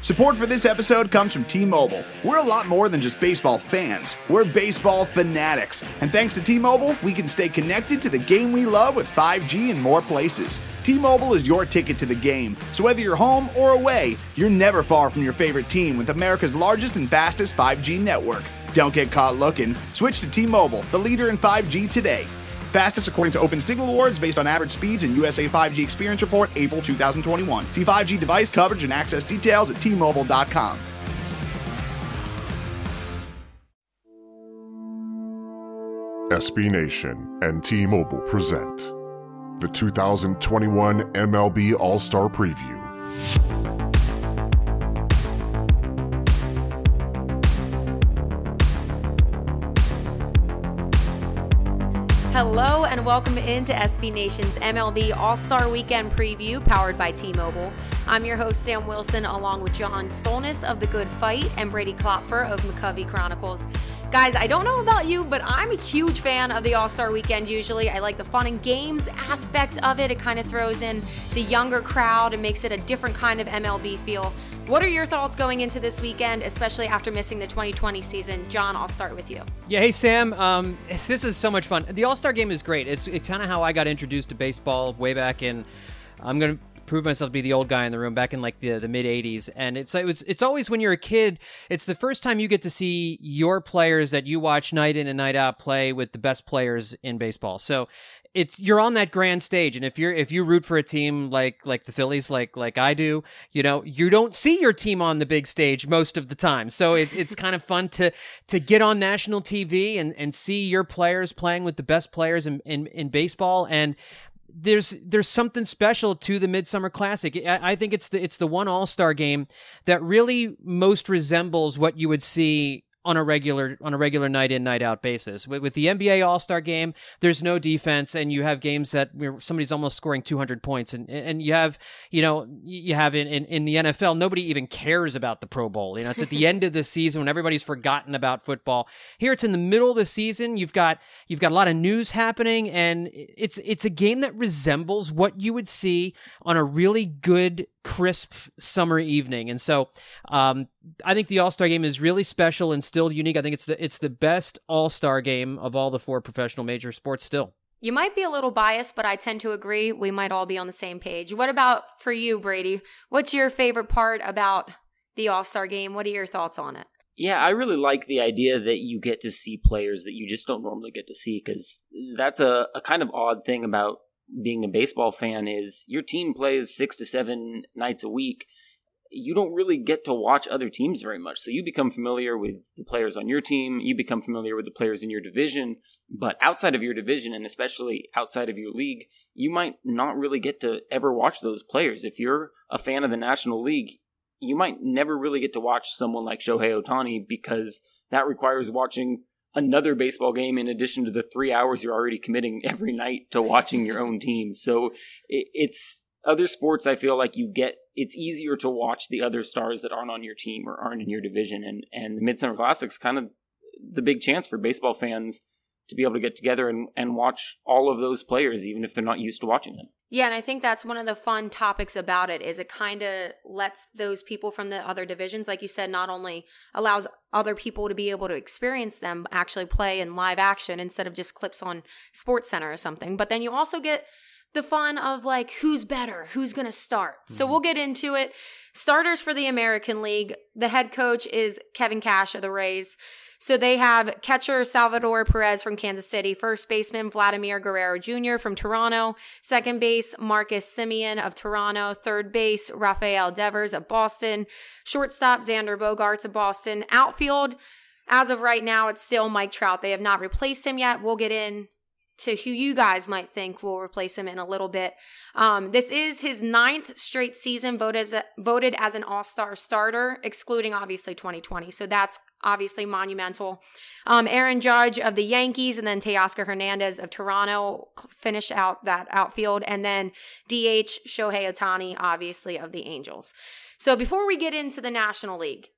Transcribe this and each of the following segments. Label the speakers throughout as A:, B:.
A: Support for this episode comes from T-Mobile. We're a lot more than just baseball fans. We're baseball fanatics. And thanks to T-Mobile, we can stay connected to the game we love with 5G in more places. T-Mobile is your ticket to the game. So whether you're home or away, you're never far from your favorite team with America's largest and fastest 5G network. Don't get caught looking. Switch to T-Mobile, the leader in 5G today. Fastest according to Open Signal Awards based on average speeds and USA 5G Experience Report, April 2021. See 5G device coverage and access details at T-Mobile.com.
B: SB Nation and T-Mobile present the 2021 MLB All-Star Preview.
C: Hello and welcome into SB Nation's MLB All-Star Weekend Preview powered by T-Mobile. I'm your host Sam Wilson along with John Stolnis of The Good Fight and Brady Klopfer of McCovey Chronicles. Guys, I don't know about you, but I'm a huge fan of the All-Star Weekend usually. I like the fun and games aspect of it. It kind of throws in the younger crowd and makes it a different kind of MLB feel. What are your thoughts going into this weekend, especially after missing the 2020 season? John, I'll start with you.
D: Yeah, hey Sam, this is so much fun. The All-Star Game is great. It's kind of how I got introduced to baseball way back in, I'm going to prove myself to be the old guy in the room, back in like the mid 80s. And it's always when you're a kid, it's the first time you get to see your players that you watch night in and night out play with the best players in baseball. So you're on that grand stage, and if you root for a team like the Phillies, like I do, you don't see your team on the big stage most of the time. So it's kind of fun to get on national TV and see your players playing with the best players in baseball. And there's something special to the Midsummer Classic. I think it's the one All-Star game that really most resembles what you would see on a regular night in, night out basis. With the NBA All-Star Game, there's no defense, and you have games that where somebody's almost scoring 200 points, and you have in the NFL, nobody even cares about the Pro Bowl. It's at the end of the season when everybody's forgotten about football. Here it's in the middle of the season. You've got a lot of news happening, and it's a game that resembles what you would see on a really good, crisp summer evening. And so I think the All-Star Game is really special and still unique. I think it's the best All-Star Game of all the four professional major sports still.
C: You might be a little biased, but I tend to agree. We might all be on the same page. What about for you, Brady? What's your favorite part about the All-Star Game? What are your thoughts on it?
E: Yeah, I really like the idea that you get to see players that you just don't normally get to see, because that's a kind of odd thing about being a baseball fan is your team plays 6 to 7 nights a week. You don't really get to watch other teams very much. So you become familiar with the players on your team. You become familiar with the players in your division. But outside of your division, and especially outside of your league, you might not really get to ever watch those players. If you're a fan of the National League, you might never really get to watch someone like Shohei Ohtani, because that requires watching another baseball game in addition to the 3 hours you're already committing every night to watching your own team. So it's other sports, I feel like it's easier to watch the other stars that aren't on your team or aren't in your division. And the Midsummer Classic's kind of the big chance for baseball fans to be able to get together and watch all of those players, even if they're not used to watching them.
C: Yeah, and I think that's one of the fun topics about it, is it kind of lets those people from the other divisions, like you said, not only allows other people to be able to experience them actually play in live action instead of just clips on SportsCenter or something, but then you also get the fun of like who's better, who's going to start. So we'll get into it. Starters for the American League. The head coach is Kevin Cash of the Rays. So they have catcher Salvador Perez from Kansas City, first baseman Vladimir Guerrero Jr. from Toronto, second base Marcus Semien of Toronto, third base Rafael Devers of Boston, shortstop Xander Bogaerts of Boston, outfield, as of right now, it's still Mike Trout. They have not replaced him yet. We'll get in to who you guys might think will replace him in a little bit. This is his 9th straight season voted as an all-star starter, excluding obviously 2020. So that's obviously monumental. Aaron Judge of the Yankees and then Teoscar Hernandez of Toronto finish out that outfield. And then DH Shohei Ohtani, obviously, of the Angels. So before we get into the National League,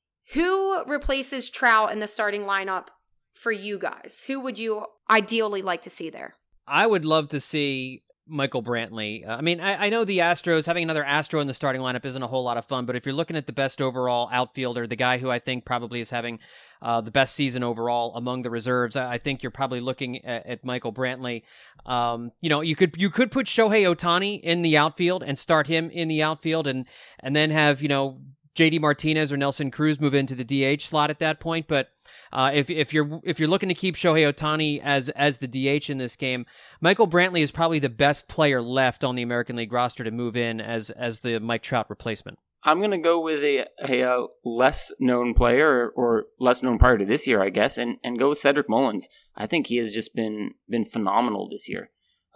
C: who replaces Trout in the starting lineup for you guys? Who would you ideally like to see there?
D: I would love to see Michael Brantley. I know the Astros, having another Astro in the starting lineup isn't a whole lot of fun, but if you're looking at the best overall outfielder, the guy who I think probably is having the best season overall among the reserves, I think you're probably looking at Michael Brantley. You could put Shohei Ohtani in the outfield and start him in the outfield and then have, JD Martinez or Nelson Cruz move into the DH slot at that point. But if you're looking to keep Shohei Ohtani as the DH in this game, Michael Brantley is probably the best player left on the American League roster to move in as the Mike Trout replacement.
E: I'm going to go with a less known player or less known prior to this year, I guess, and go with Cedric Mullins. I think he has just been phenomenal this year.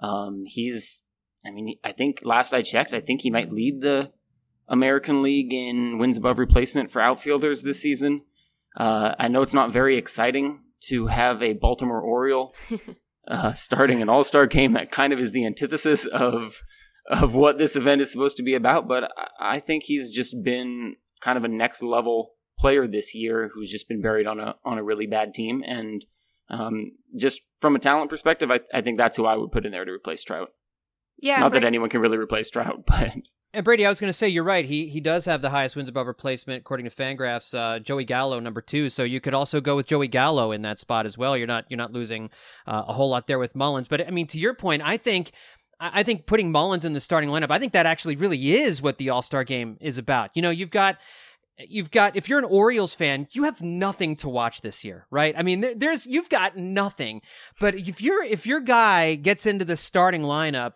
E: I think last I checked, I think he might lead the American League in wins above replacement for outfielders this season. I know it's not very exciting to have a Baltimore Oriole starting an all-star game. That kind of is the antithesis of what this event is supposed to be about, but I think he's just been kind of a next level player this year who's just been buried on a really bad team. And just from a talent perspective, I think that's who I would put in there to replace Trout.
C: Yeah,
E: not that anyone can really replace Trout, but...
D: And Brady, I was going to say, you're right. He does have the highest wins above replacement, according to Fangraphs. Joey Gallo, number 2. So you could also go with Joey Gallo in that spot as well. You're not losing a whole lot there with Mullins. But to your point, I think putting Mullins in the starting lineup, I think that actually really is what the All-Star game is about. You've got if you're an Orioles fan, you have nothing to watch this year, right? You've got nothing. But if your guy gets into the starting lineup,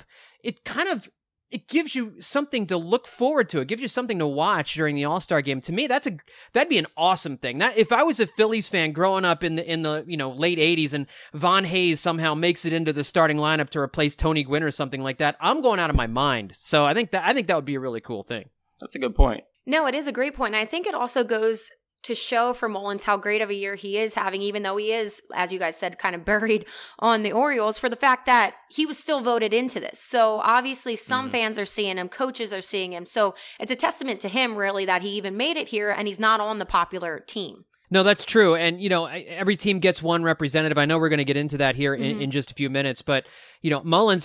D: it gives you something to look forward to. It gives you something to watch during the All-Star game. To me, that'd be an awesome thing. That if I was a Phillies fan growing up in the late 80s and Von Hayes somehow makes it into the starting lineup to replace Tony Gwynn or something like that, I'm going out of my mind. So I think that would be a really cool thing.
E: That's a good point.
C: No, it is a great point. And I think it also goes to show for Mullins how great of a year he is having, even though he is, as you guys said, kind of buried on the Orioles, for the fact that he was still voted into this. So obviously some fans are seeing him, coaches are seeing him. So it's a testament to him, really, that he even made it here and he's not on the popular team.
D: No, that's true. And, every team gets one representative. I know we're going to get into that here in just a few minutes, but, Mullins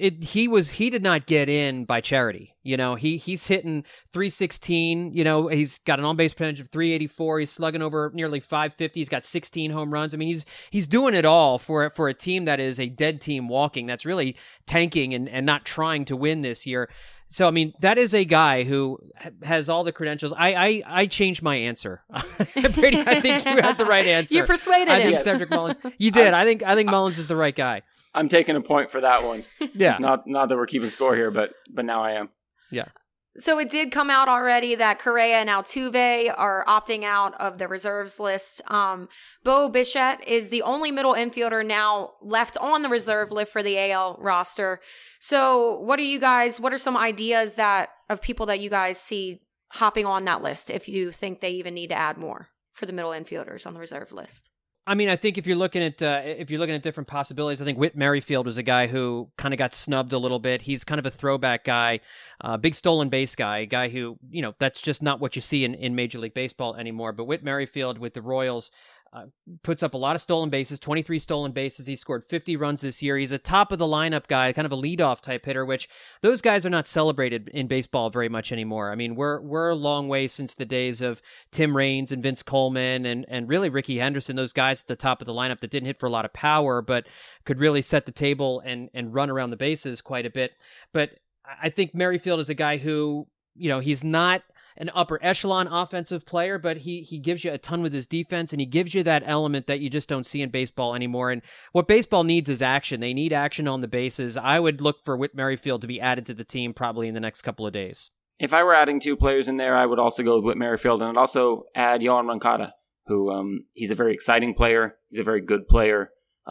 D: he did not get in by charity. He's hitting 316, he's got an on-base percentage of 384. He's slugging over nearly 550. He's got 16 home runs. He's doing it all for a team that is a dead team walking. That's really tanking and not trying to win this year. So, that is a guy who has all the credentials. I changed my answer. Brady, I think you had the right answer.
C: You persuaded him.
D: I think Cedric Mullins. You did. I think Mullins is the right guy.
E: I'm taking a point for that one.
D: Yeah.
E: Not that we're keeping score here, but now I am.
D: Yeah.
C: So it did come out already that Correa and Altuve are opting out of the reserves list. Bo Bichette is the only middle infielder now left on the reserve list for the AL roster. So what are some ideas of people that you guys see hopping on that list, if you think they even need to add more for the middle infielders on the reserve list?
D: I think if you're looking at different possibilities, I think Whit Merrifield was a guy who kind of got snubbed a little bit. He's kind of a throwback guy, big stolen base guy, a guy who, that's just not what you see in Major League Baseball anymore. But Whit Merrifield with the Royals puts up a lot of stolen bases, 23 stolen bases. He scored 50 runs this year. He's a top of the lineup guy, kind of a leadoff type hitter, which those guys are not celebrated in baseball very much anymore. We're a long way since the days of Tim Raines and Vince Coleman and really Ricky Henderson, those guys at the top of the lineup that didn't hit for a lot of power, but could really set the table and run around the bases quite a bit. But I think Merrifield is a guy who, he's not an upper echelon offensive player, but he gives you a ton with his defense, and he gives you that element that you just don't see in baseball anymore. And what baseball needs is action. They need action on the bases. I would look for Whit Merrifield to be added to the team probably in the next couple of days.
E: If I were adding 2 players in there, I would also go with Whit Merrifield, and I'd also add Yohan Moncada, who he's a very exciting player. He's a very good player.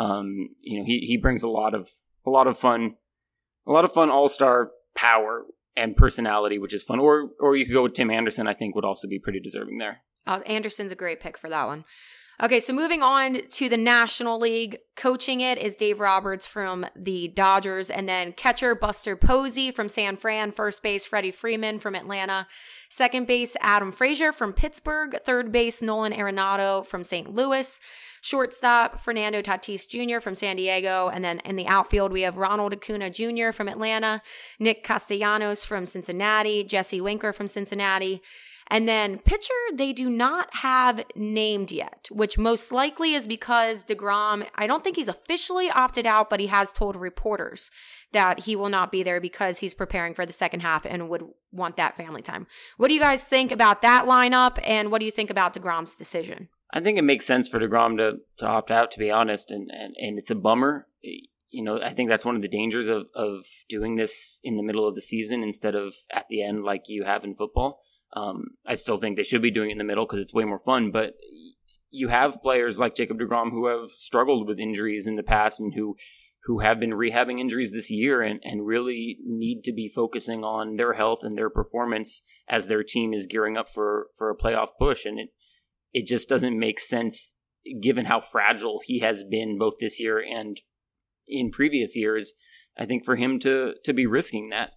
E: He brings a lot of fun all-star power and personality, which is fun. Or you could go with Tim Anderson, I think would also be pretty deserving there.
C: Anderson's a great pick for that one. Okay, so moving on to the National League. Coaching it is Dave Roberts from the Dodgers, and then catcher Buster Posey from San Fran, first base Freddie Freeman from Atlanta, Second base, Adam Frazier from Pittsburgh. Third base, Nolan Arenado from St. Louis. Shortstop, Fernando Tatis Jr. from San Diego. And then in the outfield, we have Ronald Acuna Jr. from Atlanta, Nick Castellanos from Cincinnati, Jesse Winker from Cincinnati. And then pitcher, they do not have named yet, which most likely is because DeGrom, I don't think he's officially opted out, but he has told reporters that he will not be there because he's preparing for the second half and would want that family time. What do you guys think about that lineup? And what do you think about DeGrom's decision?
E: I think it makes sense for DeGrom to opt out, to be honest, and it's a bummer. I think that's one of the dangers of doing this in the middle of the season instead of at the end like you have in football. I still think they should be doing it in the middle because it's way more fun, but you have players like Jacob deGrom who have struggled with injuries in the past and who have been rehabbing injuries this year and really need to be focusing on their health and their performance as their team is gearing up for a playoff push. And it just doesn't make sense given how fragile he has been both this year and in previous years, I think, for him to be risking that.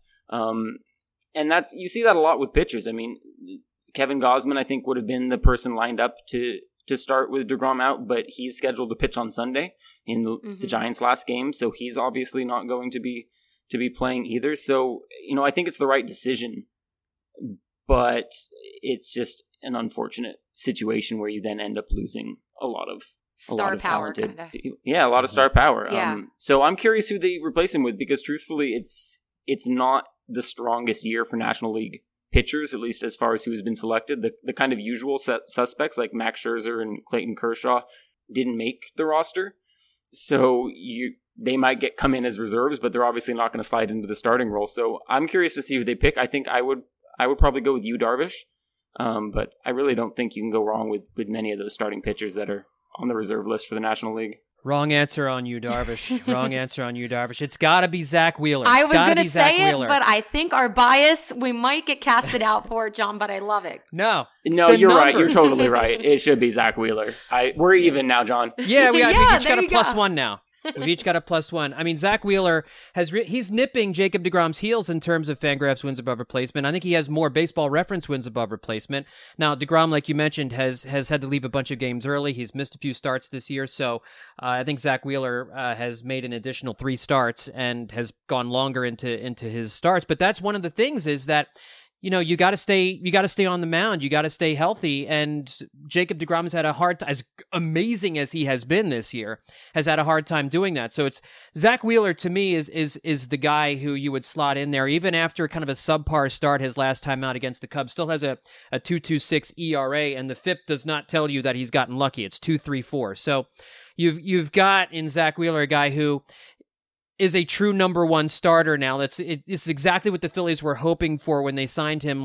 E: And you see that a lot with pitchers. I mean, Kevin Gausman, I think, would have been the person lined up to start with DeGrom out, but he's scheduled to pitch on Sunday in the Giants' last game, so he's obviously not going to be playing either. So, I think it's the right decision, but it's just an unfortunate situation where you then end up losing a lot of
C: power,
E: talented, a lot of star power.
C: Yeah.
E: So I'm curious who they replace him with, because truthfully, it's not the strongest year for National League pitchers, at least as far as who's been selected. The kind of usual suspects like Max Scherzer and Clayton Kershaw didn't make the roster. So they might come in as reserves, but they're obviously not going to slide into the starting role. So I'm curious to see who they pick. I think I would probably go with Yu Darvish, but I really don't think you can go wrong with many of those starting pitchers that are on the reserve list for the National League.
D: Wrong answer on Yu Darvish. Wrong answer on Yu Darvish. It's got to be Zach Wheeler.
C: I was going to say it, but I think our bias, we might get casted out for it, John, but I love it.
E: No, you're right. You're totally right. It should be Zach Wheeler. We're even now, John.
D: Yeah, we've each got a +1 now. We've each got a +1. I mean, Zach Wheeler he's nipping Jacob deGrom's heels in terms of Fangraphs wins above replacement. I think he has more Baseball Reference wins above replacement. Now, deGrom, like you mentioned, has had to leave a bunch of games early. He's missed a few starts this year, so I think Zach Wheeler has made an additional 3 starts and has gone longer into his starts. But that's one of the things is that, you got to stay on the mound. You got to stay healthy. And Jacob deGrom has had a hard time, as amazing as he has been this year, has had a hard time doing that. So it's Zach Wheeler to me is the guy who you would slot in there, even after kind of a subpar start his last time out against the Cubs. Still has a 2.26 ERA, and the FIP does not tell you that he's gotten lucky. It's 2.34. So you've got in Zach Wheeler a guy who is a true number one starter now. It's exactly what the Phillies were hoping for when they signed him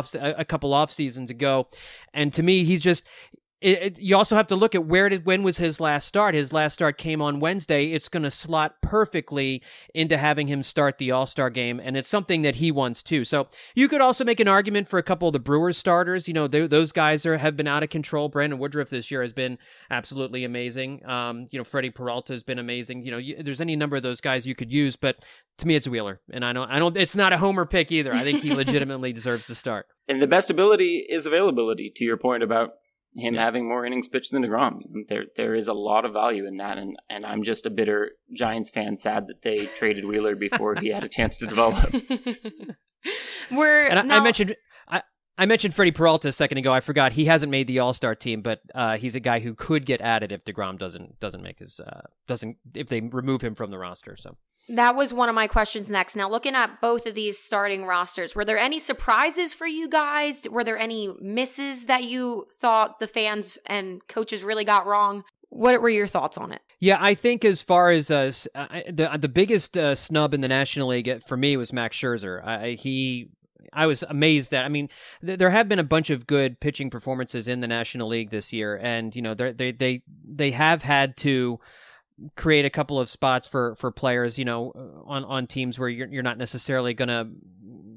D: a couple off seasons ago. And to me, he's just. You also have to look at when was his last start. His last start came on Wednesday. It's going to slot perfectly into having him start the All-Star game, and it's something that he wants too. So you could also make an argument for a couple of the Brewers starters. Those guys have been out of control. Brandon Woodruff this year has been absolutely amazing. Freddie Peralta has been amazing. There's any number of those guys you could use, but to me, it's Wheeler, and I don't. It's not a homer pick either. I think he legitimately deserves the start.
E: And the best ability is availability. To your point about him having more innings pitched than DeGrom. There is a lot of value in that, and I'm just a bitter Giants fan, sad that they traded Wheeler before he had a chance to develop.
D: I mentioned Freddie Peralta a second ago. I forgot he hasn't made the All-Star team, but he's a guy who could get added if DeGrom doesn't make if they remove him from the roster. So
C: that was one of my questions next. Now, looking at both of these starting rosters, were there any surprises for you guys? Were there any misses that you thought the fans and coaches really got wrong? What were your thoughts on it?
D: Yeah, I think as far as the biggest snub in the National League for me was Max Scherzer. I was amazed that, there have been a bunch of good pitching performances in the National League this year, and they have had to create a couple of spots for players, on teams where you're not necessarily going to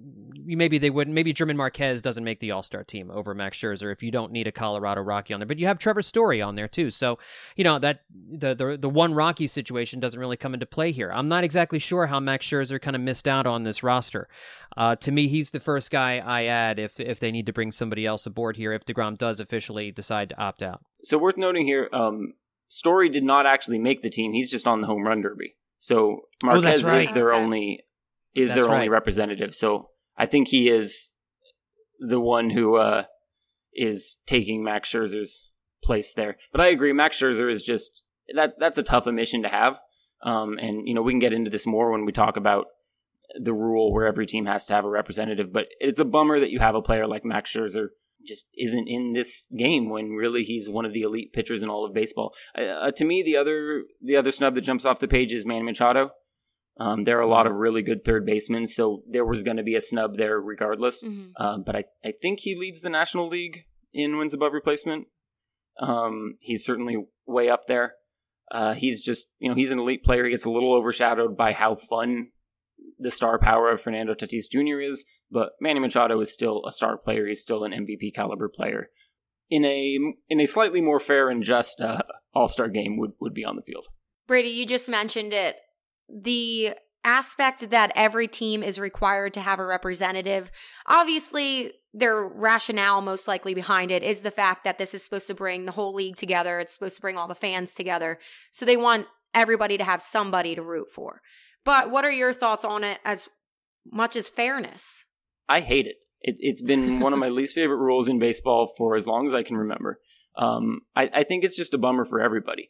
D: maybe they wouldn't. Maybe German Marquez doesn't make the All-Star team over Max Scherzer if you don't need a Colorado Rocky on there. But you have Trevor Story on there too. So, that the one Rocky situation doesn't really come into play here. I'm not exactly sure how Max Scherzer kind of missed out on this roster. To me, he's the first guy I add if they need to bring somebody else aboard here, if DeGrom does officially decide to opt out.
E: So worth noting here, Story did not actually make the team. He's just on the home run derby. So Marquez is their only representative. So I think he is the one who is taking Max Scherzer's place there. But I agree, Max Scherzer is just that's a tough omission to have. And we can get into this more when we talk about the rule where every team has to have a representative. But it's a bummer that you have a player like Max Scherzer just isn't in this game when really he's one of the elite pitchers in all of baseball. To me, the other snub that jumps off the page is Manny Machado. There are a lot of really good third basemen, so there was going to be a snub there regardless. Mm-hmm. But I think he leads the National League in wins above replacement. He's certainly way up there. He's just, he's an elite player. He gets a little overshadowed by how fun the star power of Fernando Tatis Jr. is, but Manny Machado is still a star player. He's still an MVP caliber player. In a slightly more fair and just All-Star game would be on the field.
C: Brady, you just mentioned it. The aspect that every team is required to have a representative, obviously their rationale most likely behind it is the fact that this is supposed to bring the whole league together. It's supposed to bring all the fans together. So they want everybody to have somebody to root for. But what are your thoughts on it as much as fairness?
E: I hate it. It's been one of my least favorite rules in baseball for as long as I can remember. I think it's just a bummer for everybody.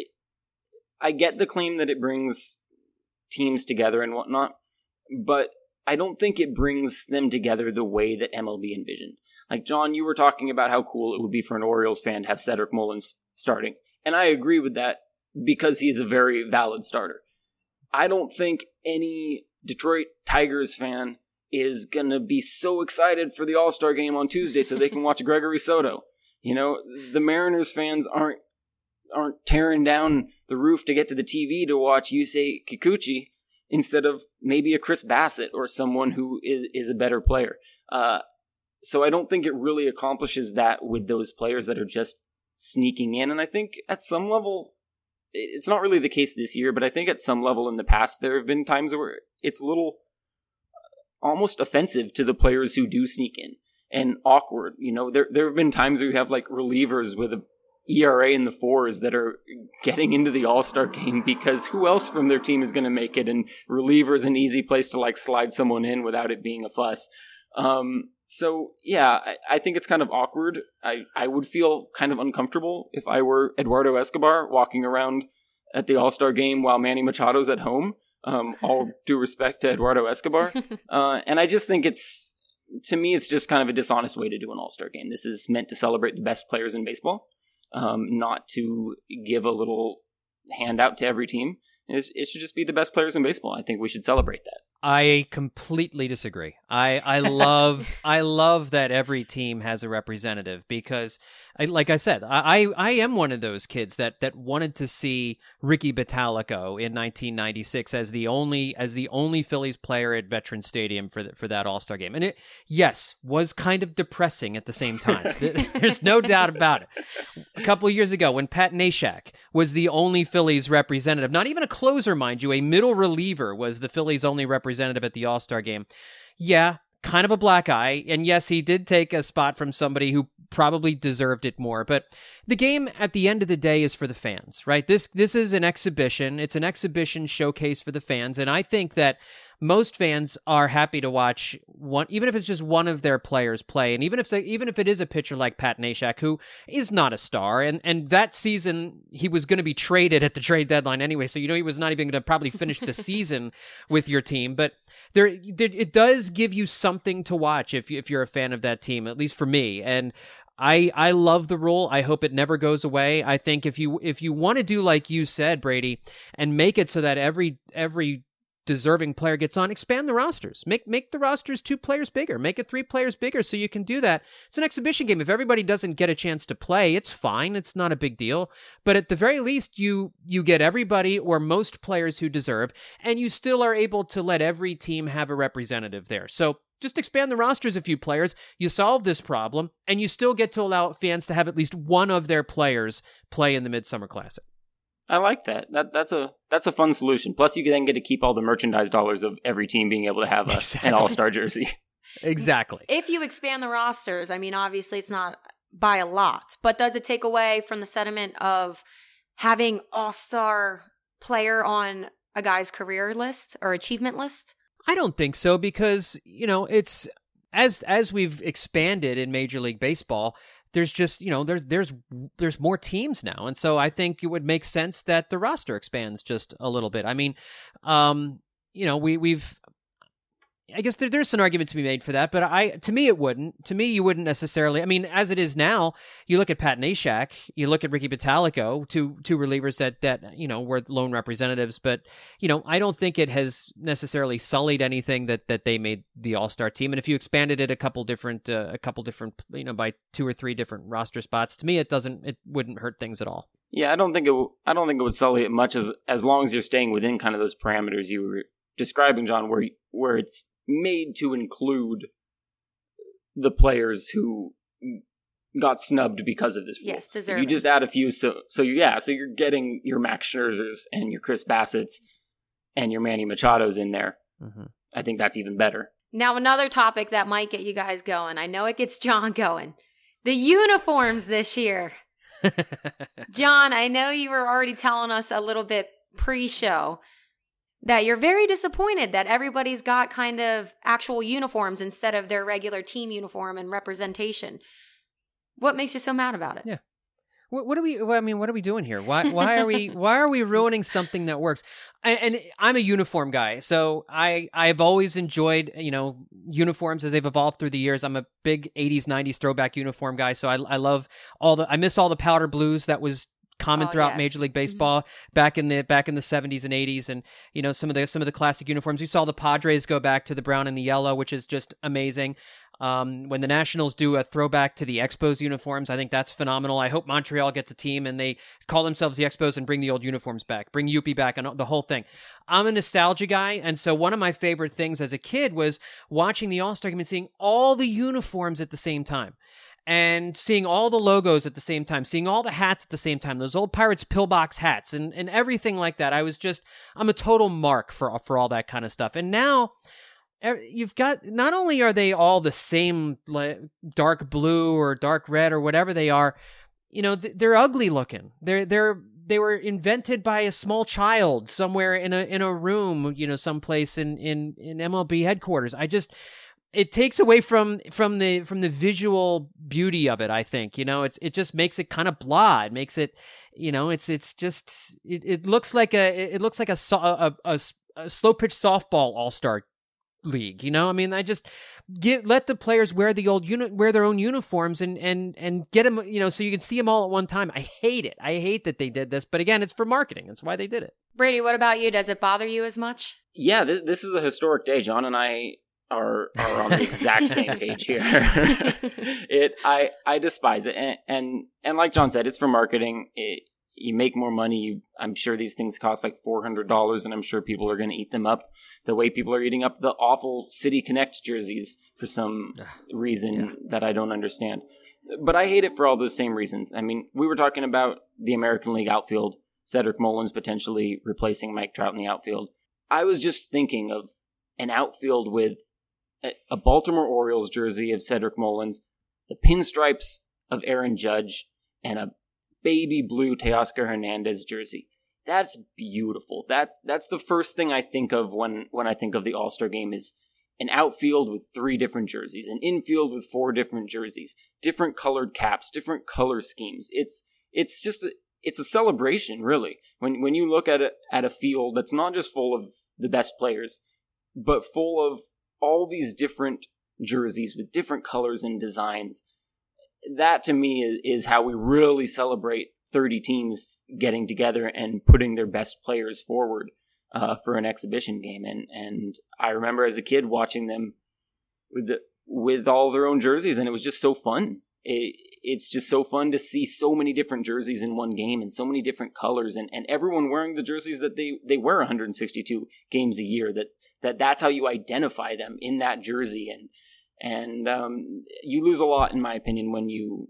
E: I get the claim that it brings teams together and whatnot, but I don't think it brings them together the way that MLB envisioned. Like, John, you were talking about how cool it would be for an Orioles fan to have Cedric Mullins starting. And I agree with that because he's a very valid starter. I don't think any Detroit Tigers fan is going to be so excited for the All-Star game on Tuesday so they can watch Gregory Soto. The Mariners fans aren't tearing down the roof to get to the TV to watch Yusei Kikuchi instead of maybe a Chris Bassett or someone who is a better player. So I don't think it really accomplishes that with those players that are just sneaking in. And I think at some level, it's not really the case this year, but I think at some level in the past, there have been times where it's a little almost offensive to the players who do sneak in and awkward. There have been times where you have like relievers with a ERA in the 4s that are getting into the All-Star game because who else from their team is going to make it? And reliever's an easy place to like slide someone in without it being a fuss. So yeah, I think it's kind of awkward. I would feel kind of uncomfortable if I were Eduardo Escobar walking around at the All-Star game while Manny Machado's at home. All due respect to Eduardo Escobar. And I just think to me, it's just kind of a dishonest way to do an All-Star game. This is meant to celebrate the best players in baseball. Not to give a little handout to every team. It should just be the best players in baseball. I think we should celebrate that.
D: I completely disagree. I love that every team has a representative because, like I said, I am one of those kids that wanted to see Ricky Bottalico in 1996 as the only Phillies player at Veterans Stadium for that All-Star game, and it was kind of depressing at the same time. There's no doubt about it. A couple of years ago, when Pat Neshek was the only Phillies representative, not even a closer, mind you, a middle reliever was the Phillies' only representative at the All-Star game. Yeah, kind of a black eye. And yes, he did take a spot from somebody who probably deserved it more. But the game at the end of the day is for the fans, right? This is an exhibition. It's an exhibition showcase for the fans. And I think that most fans are happy to watch one, even if it's just one of their players play. And even if it is a pitcher like Pat Neshek, who is not a star, and that season he was going to be traded at the trade deadline anyway, so he was not even going to probably finish the season with your team. But it does give you something to watch if you're a fan of that team, at least for me. And I love the rule. I hope it never goes away. I think if you want to do like you said, Brady, and make it so that every deserving player gets on, expand the rosters. Make the rosters 2 players bigger. Make it 3 players bigger so you can do that. It's an exhibition game. If everybody doesn't get a chance to play, it's fine. It's not a big deal. But at the very least, you get everybody or most players who deserve, and you still are able to let every team have a representative there. So Just expand the rosters a few players. You solve this problem, and you still get to allow fans to have at least one of their players play in the Midsummer Classic.
E: I like that. That's a fun solution. Plus, you then get to keep all the merchandise dollars of every team being able to have an all-star jersey.
D: Exactly.
C: If you expand the rosters, I mean, obviously it's not by a lot, but does it take away from the sentiment of having all-star player on a guy's career list or achievement list?
D: I don't think so, because, it's as we've expanded in Major League Baseball, there's just, there's more teams now. And so I think it would make sense that the roster expands just a little bit. I mean, we've I guess there's an argument to be made for that, but to me, it wouldn't. To me, you wouldn't necessarily. I mean, as it is now, you look at Pat Neshek, you look at Ricky Bottalico, two relievers that were lone representatives, but I don't think it has necessarily sullied anything that they made the All-Star team. And if you expanded it a couple different by 2 or 3 different roster spots, to me, it wouldn't hurt things at all.
E: Yeah, I don't think it would sully it much as long as you're staying within kind of those parameters you were describing, John, where it's made to include the players who got snubbed because of this rule.
C: Yes, deserving.
E: If you just add a few, so you're getting your Max Scherzers and your Chris Bassett's and your Manny Machado's in there. Mm-hmm. I think that's even better.
C: Now, another topic that might get you guys going. I know it gets John going. The uniforms this year. John, I know you were already telling us a little bit pre-show that you're very disappointed that everybody's got kind of actual uniforms instead of their regular team uniform and representation. What makes you so mad about it?
D: Yeah. What are we doing here? Why are we ruining something that works? And I'm a uniform guy, so I've always enjoyed uniforms as they've evolved through the years. I'm a big 80s 90s throwback uniform guy, so I love I miss all the powder blues that was common throughout Major League Baseball back in the 70s and 80s, and some of the classic uniforms. You saw the Padres go back to the brown and the yellow, which is just amazing. When the Nationals do a throwback to the Expos uniforms, I think that's phenomenal. I hope Montreal gets a team and they call themselves the Expos and bring the old uniforms back, bring Youppi back, and the whole thing. I'm a nostalgia guy, and so one of my favorite things as a kid was watching the All-Star Game and seeing all the uniforms at the same time. And seeing all the logos at the same time, seeing all the hats at the same time, those old Pirates pillbox hats and everything like that. I'm a total mark for all that kind of stuff. And now you've got, not only are they all the same dark blue or dark red or whatever they are, they're ugly looking. They were invented by a small child somewhere in a room, someplace in MLB headquarters. It takes away from the visual beauty of it. I think it just makes it kind of blah. It makes it it looks like a slow pitch softball all-star league. I mean, let the players wear their own uniforms and get them so you can see them all at one time. I hate it. I hate that they did this, but again, it's for marketing. That's why they did it.
C: Brady, what about you? Does it bother you as much?
E: Yeah, this is a historic day. John and I are on the exact same page here. I despise it, and like John said, it's for marketing. You make more money. I'm sure these things cost like $400, and I'm sure people are going to eat them up the way people are eating up the awful City Connect jerseys for some reason that I don't understand. But I hate it for all those same reasons. I mean, we were talking about the American League outfield, Cedric Mullins potentially replacing Mike Trout in the outfield. I was just thinking of an outfield with a Baltimore Orioles jersey of Cedric Mullins, the pinstripes of Aaron Judge, and a baby blue Teoscar Hernandez jersey. That's beautiful. That's the first thing I think of when I think of the All-Star Game is an outfield with 3 different jerseys, an infield with 4 different jerseys, different colored caps, different color schemes. It's a celebration, really. When you look at a field that's not just full of the best players, but full of all these different jerseys with different colors and designs. That to me is how we really celebrate 30 teams getting together and putting their best players forward for an exhibition game. And I remember as a kid watching them with all their own jerseys, and it was just so fun. It's just so fun to see so many different jerseys in one game and so many different colors and everyone wearing the jerseys that they wear 162 games a year, that that's how you identify them in that jersey. And you lose a lot, in my opinion, when you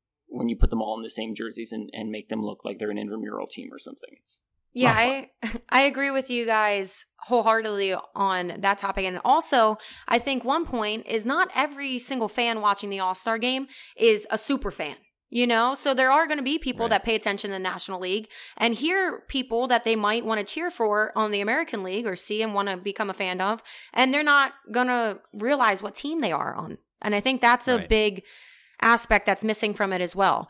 E: put them all in the same jerseys and make them look like they're an intramural team or something. It's
C: yeah, I agree with you guys wholeheartedly on that topic. And also, I think one point is not every single fan watching the All-Star game is a super fan. You know, so there are going to be people that pay attention to the National League and hear people that they might want to cheer for on the American League or see and want to become a fan of, and they're not going to realize what team they are on. And I think that's a big aspect that's missing from it as well.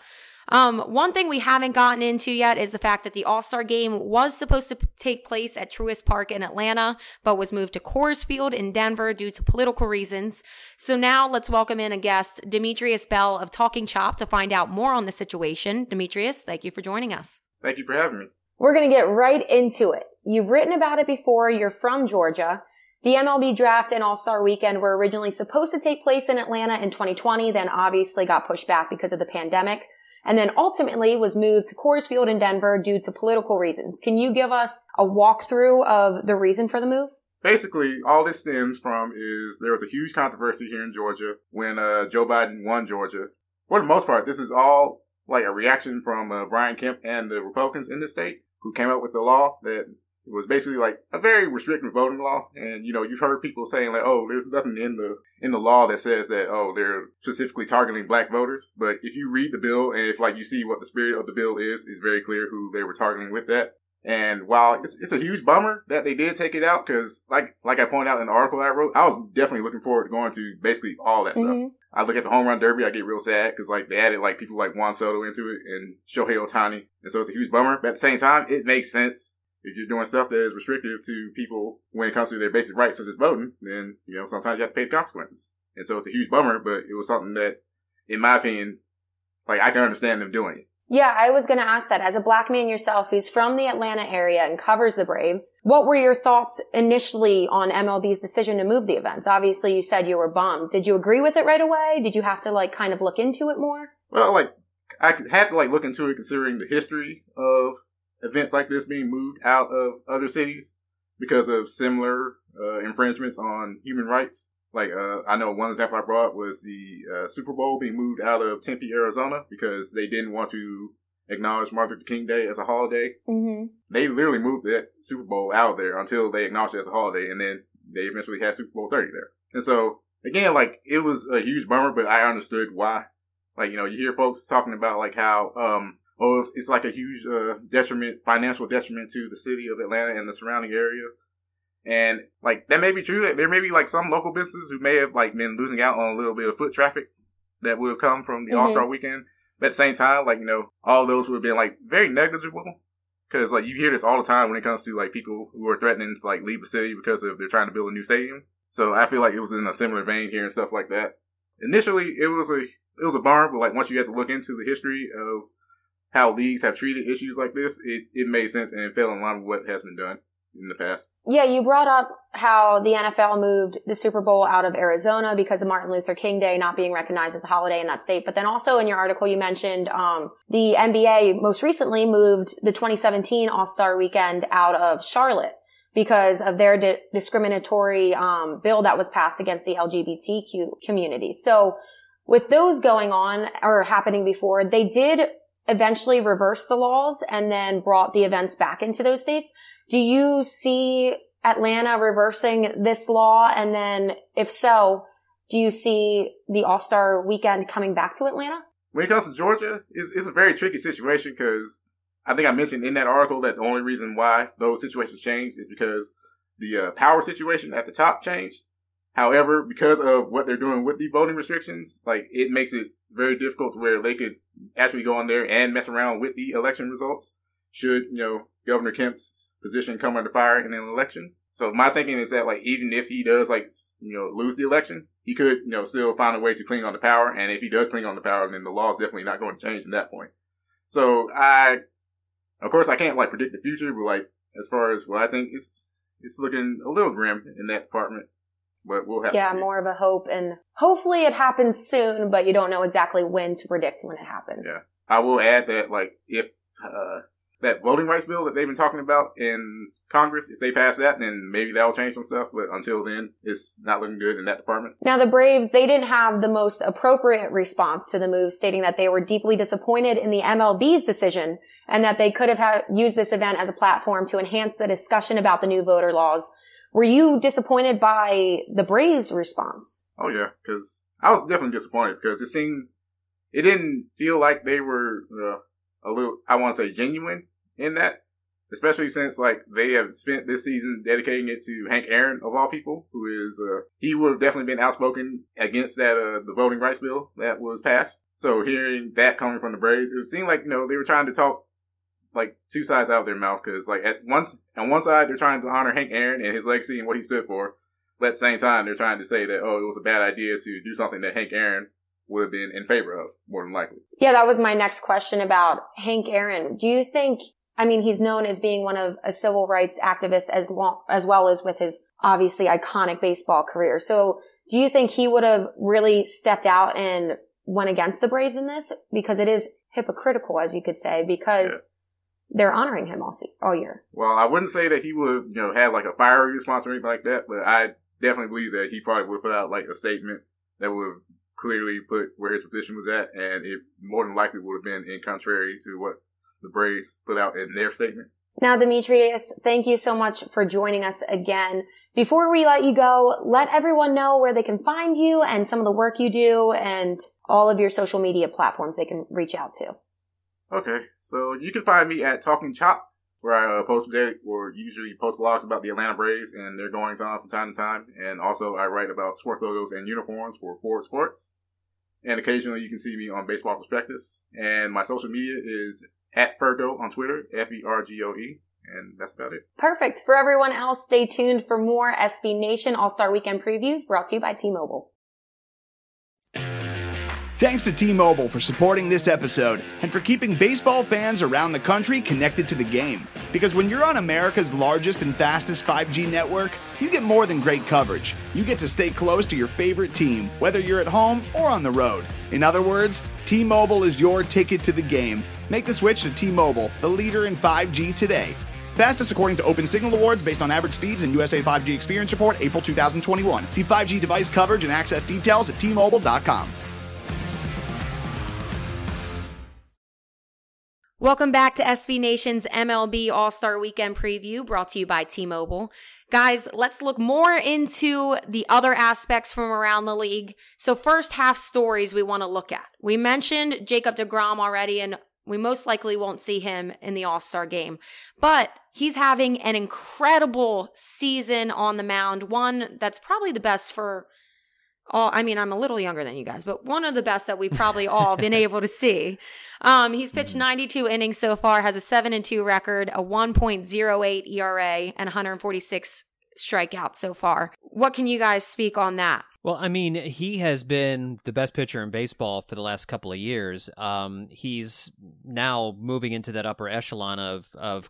C: One thing we haven't gotten into yet is the fact that the All-Star game was supposed to take place at Truist Park in Atlanta, but was moved to Coors Field in Denver due to political reasons. So now let's welcome in a guest, Demetrius Bell of Talking Chop, to find out more on the situation. Demetrius, thank you for joining us.
F: Thank you for having me.
C: We're going to get right into it. You've written about it before. You're from Georgia. The MLB Draft and All-Star Weekend were originally supposed to take place in Atlanta in 2020, then obviously got pushed back because of the pandemic, and then ultimately was moved to Coors Field in Denver due to political reasons. Can you give us a walkthrough of the reason for the move?
F: Basically, all this stems from is there was a huge controversy here in Georgia when Joe Biden won Georgia. For the most part, this is all like a reaction from Brian Kemp and the Republicans in the state who came up with the law that was basically like a very restrictive voting law. And, you know, you've heard people saying like, oh, there's nothing in the law that says that, oh, they're specifically targeting black voters. But if you read the bill and if like you see what the spirit of the bill is very clear who they were targeting with that. And while it's a huge bummer that they did take it out, because like I pointed out in the article I wrote, I was definitely looking forward to going to basically all that stuff. I look at the home run derby, I get real sad because like they added like people like Juan Soto into it and Shohei Ohtani. And so it's a huge bummer. But at the same time, it makes sense. If you're doing stuff that is restrictive to people when it comes to their basic rights, such as voting, then, you know, sometimes you have to pay the consequences. And so it's a huge bummer, but it was something that, in my opinion, like, I can understand them doing it.
C: Yeah, I was going to ask that. As a black man yourself who's from the Atlanta area and covers the Braves, what were your thoughts initially on MLB's decision to move the events? Obviously, you said you were bummed. Did you agree with it right away? Did you have to, like, kind of look into it more?
F: Well, like, I had to, like, look into it considering the history of events like this being moved out of other cities because of similar infringements on human rights. Like, I know one example I brought was the Super Bowl being moved out of Tempe, Arizona, because they didn't want to acknowledge Martin Luther King Day as a holiday. They literally moved that Super Bowl out of there until they acknowledged it as a holiday, and then they eventually had Super Bowl 30 there. And so, again, like, it was a huge bummer, but I understood why. Like, you know, you hear folks talking about, like, how, it's like a huge financial detriment to the city of Atlanta and the surrounding area. And, like, that may be true. There may be, like, some local businesses who may have, like, been losing out on a little bit of foot traffic that would have come from the All-Star Weekend. But at the same time, like, you know, all those would have been, like, very negligible. Because, like, you hear this all the time when it comes to, like, people who are threatening to, like, leave the city because they're trying to build a new stadium. So I feel like it was in a similar vein here and stuff like that. Initially, it was a bummer, but, like, once you had to look into the history of how leagues have treated issues like this, it made sense and it fell in line with what has been done in the past. Yeah, you brought up how the NFL moved the Super Bowl out of Arizona because of Martin Luther King Day not being recognized as a holiday in that state. But then also in your article, you mentioned the NBA most recently moved the 2017 All-Star Weekend out of Charlotte because of their discriminatory bill that was passed against the LGBTQ community. So with those going on or happening before, they did eventually reversed the laws and then brought the events back into those states. Do you see Atlanta reversing this law? And then if so, do you see the All-Star Weekend coming back to Atlanta? When it comes to Georgia, it's a very tricky situation because I think I mentioned in that article that the only reason why those situations changed is because the power situation at the top changed. However, because of what they're doing with the voting restrictions, like, it makes it very difficult to where they could actually go on there and mess around with the election results should, you know, Governor Kemp's position come under fire in an election. So my thinking is that, like, even if he does, like, you know, lose the election, he could, you know, still find a way to cling on to power. And if he does cling on to power, then the law is definitely not going to change at that point. So of course, I can't, like, predict the future, but, like, as far as what I think, it's looking a little grim in that department. But we'll have to see. More of a hope, and hopefully it happens soon, but you don't know exactly when to predict when it happens. Yeah. I will add that, like, if that voting rights bill that they've been talking about in Congress, if they pass that, then maybe that'll change some stuff. But until then, it's not looking good in that department.
C: Now, the Braves, they didn't have the most appropriate response to the move, stating that they were deeply disappointed in the MLB's decision and that they could have used this event as a platform to enhance the discussion about the new voter laws. Were you disappointed by the Braves' response?
F: Oh, yeah, because I was definitely disappointed because it didn't feel like they were a little, I want to say, genuine in that, especially since like they have spent this season dedicating it to Hank Aaron, of all people, who is, he would have definitely been outspoken against that, the voting rights bill that was passed. So hearing that coming from the Braves, it seemed like, they were trying to talk like two sides out of their mouth, because like on one side they're trying to honor Hank Aaron and his legacy and what he stood for, but at the same time they're trying to say that, oh, it was a bad idea to do something that Hank Aaron would have been in favor of, more than likely.
C: Yeah, that was my next question about Hank Aaron. Do you think, he's known as being one of a civil rights activist as well as with his obviously iconic baseball career. So do you think he would have really stepped out and went against the Braves in this? Because it is hypocritical, as you could say, because they're honoring him all year.
F: Well, I wouldn't say that he would have, had like a fiery response or anything like that, but I definitely believe that he probably would have put out like a statement that would have clearly put where his position was at, and it more than likely would have been in contrary to what the Braves put out in their statement.
C: Now, Demetrius, thank you so much for joining us again. Before we let you go, let everyone know where they can find you and some of the work you do and all of your social media platforms they can reach out to.
F: Okay, so you can find me at Talking Chop, where I usually post blogs about the Atlanta Braves and their goings on from time to time. And also I write about sports logos and uniforms for Ford Sports. And occasionally you can see me on Baseball Prospectus. And my social media is at Fergo on Twitter, FERGOE. And that's about it.
C: Perfect. For everyone else, stay tuned for more SB Nation All-Star Weekend previews brought to you by T-Mobile.
A: Thanks to T-Mobile for supporting this episode and for keeping baseball fans around the country connected to the game. Because when you're on America's largest and fastest 5G network, you get more than great coverage. You get to stay close to your favorite team, whether you're at home or on the road. In other words, T-Mobile is your ticket to the game. Make the switch to T-Mobile, the leader in 5G today. Fastest according to Open Signal Awards based on average speeds and USA 5G Experience Report, April 2021. See 5G device coverage and access details at T-Mobile.com.
C: Welcome back to SB Nation's MLB All-Star Weekend preview brought to you by T-Mobile. Guys, let's look more into the other aspects from around the league. So first half stories we want to look at. We mentioned Jacob deGrom already, and we most likely won't see him in the All-Star game. But he's having an incredible season on the mound, one that's probably the best for I'm a little younger than you guys, but one of the best that we've probably all been able to see. He's pitched 92 innings so far, has a 7-2 record, a 1.08 ERA, and 146 strikeouts so far. What can you guys speak on that?
D: Well, he has been the best pitcher in baseball for the last couple of years. He's now moving into that upper echelon of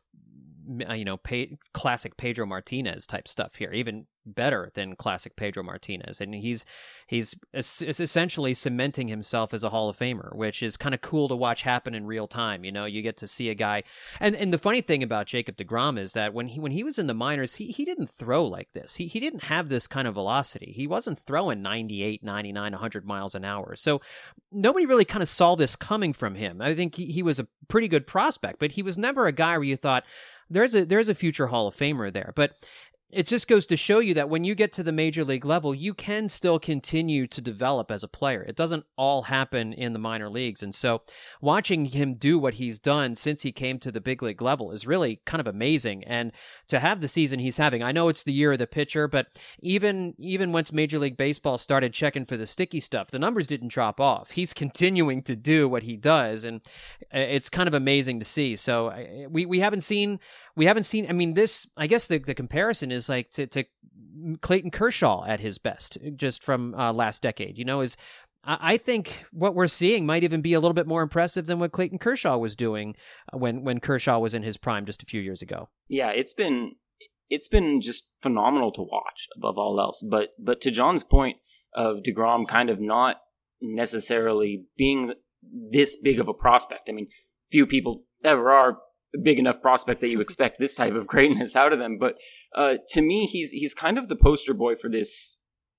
D: classic Pedro Martinez type stuff here, even better than classic Pedro Martinez. And he's essentially cementing himself as a Hall of Famer, which is kind of cool to watch happen in real time. You get to see a guy. And the funny thing about Jacob deGrom is that when he was in the minors, he didn't throw like this. He didn't have this kind of velocity. He wasn't throwing 98, 99, 100 miles an hour. So nobody really kind of saw this coming from him. I think he was a pretty good prospect, but he was never a guy where you thought, there's a future Hall of Famer there. But it just goes to show you that when you get to the major league level, you can still continue to develop as a player. It doesn't all happen in the minor leagues. And so watching him do what he's done since he came to the big league level is really kind of amazing. And to have the season he's having, I know it's the year of the pitcher, but even once Major League Baseball started checking for the sticky stuff, the numbers didn't drop off. He's continuing to do what he does, and it's kind of amazing to see. So we haven't seen, this, I guess the comparison is like to Clayton Kershaw at his best, just from last decade, I think what we're seeing might even be a little bit more impressive than what Clayton Kershaw was doing when Kershaw was in his prime just a few years ago.
E: Yeah, it's been just phenomenal to watch above all else. But to John's point of deGrom kind of not necessarily being this big of a prospect. Few people ever are big enough prospect that you expect this type of greatness out of them. But to me, he's kind of the poster boy for this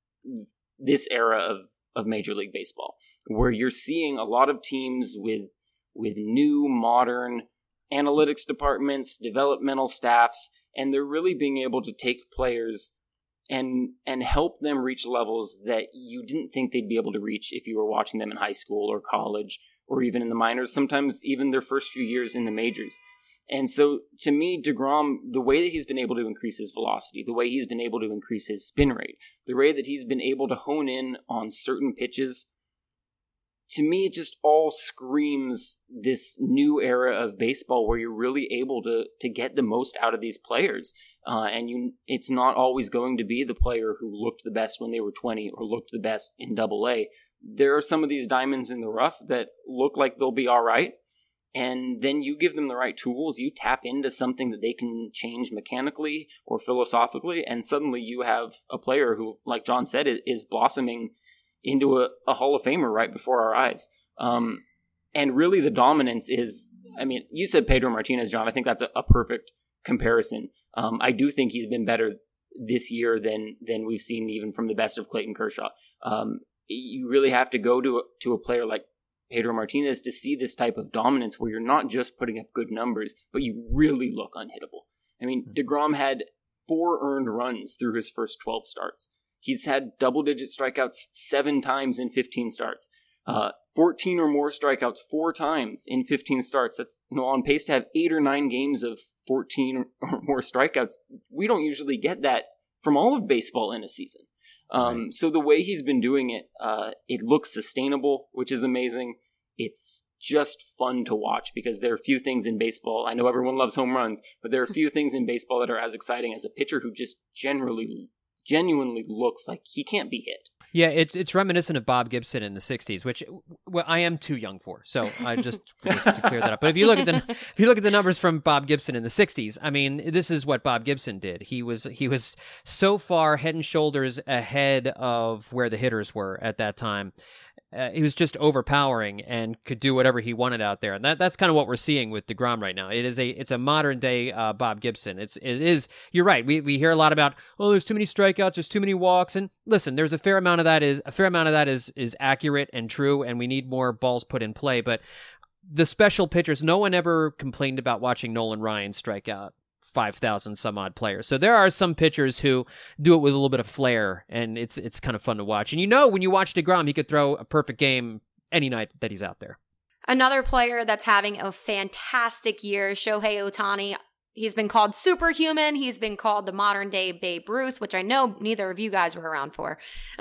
E: era of Major League Baseball, where you're seeing a lot of teams with new, modern analytics departments, developmental staffs, and they're really being able to take players and help them reach levels that you didn't think they'd be able to reach if you were watching them in high school or college or even in the minors, sometimes even their first few years in the majors. And so, to me, DeGrom, the way that he's been able to increase his velocity, the way he's been able to increase his spin rate, the way that he's been able to hone in on certain pitches, to me, it just all screams this new era of baseball where you're really able to get the most out of these players. It's not always going to be the player who looked the best when they were 20 or looked the best in Double-A. There are some of these diamonds in the rough that look like they'll be all right. And then you give them the right tools, you tap into something that they can change mechanically or philosophically, and suddenly you have a player who, like John said, is blossoming into a Hall of Famer right before our eyes. And really the dominance is, I mean, you said Pedro Martinez, John. I think that's a perfect comparison. I do think he's been better this year than we've seen even from the best of Clayton Kershaw. You really have to go to a player like Pedro Martinez to see this type of dominance where you're not just putting up good numbers, but you really look unhittable. I mean, DeGrom had 4 earned runs through his first 12 starts. He's had double-digit strikeouts 7 times in 15 starts. 14 or more strikeouts 4 times in 15 starts. That's on pace to have 8 or 9 games of 14 or more strikeouts. We don't usually get that from all of baseball in a season. So the way he's been doing it, it looks sustainable, which is amazing. It's just fun to watch because there are few things in baseball. I know everyone loves home runs, but there are few things in baseball that are as exciting as a pitcher who just genuinely looks like he can't be hit.
D: Yeah, it's reminiscent of Bob Gibson in the '60s, which I am too young for. So I just to clear that up. But if you look at the numbers from Bob Gibson in the '60s, I mean, this is what Bob Gibson did. He was so far head and shoulders ahead of where the hitters were at that time. He was just overpowering and could do whatever he wanted out there, and that's kind of what we're seeing with DeGrom right now. It's a modern day Bob Gibson. It is. You're right. We hear a lot about there's too many strikeouts, there's too many walks, and listen, there's a fair amount of that is accurate and true, and we need more balls put in play. But the special pitchers, no one ever complained about watching Nolan Ryan strike out 5,000 some odd players. So there are some pitchers who do it with a little bit of flair, and it's kind of fun to watch. And when you watch DeGrom, he could throw a perfect game any night that he's out there.
C: Another player that's having a fantastic year, Shohei Ohtani. He's been called superhuman. He's been called the modern day Babe Ruth, which I know neither of you guys were around for.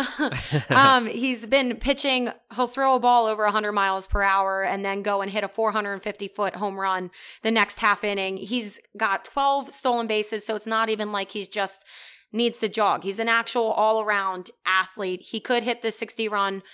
C: He's been pitching. He'll throw a ball over 100 miles per hour and then go and hit a 450-foot home run the next half inning. He's got 12 stolen bases, so it's not even like he's just needs to jog. He's an actual all-around athlete. He could hit the 60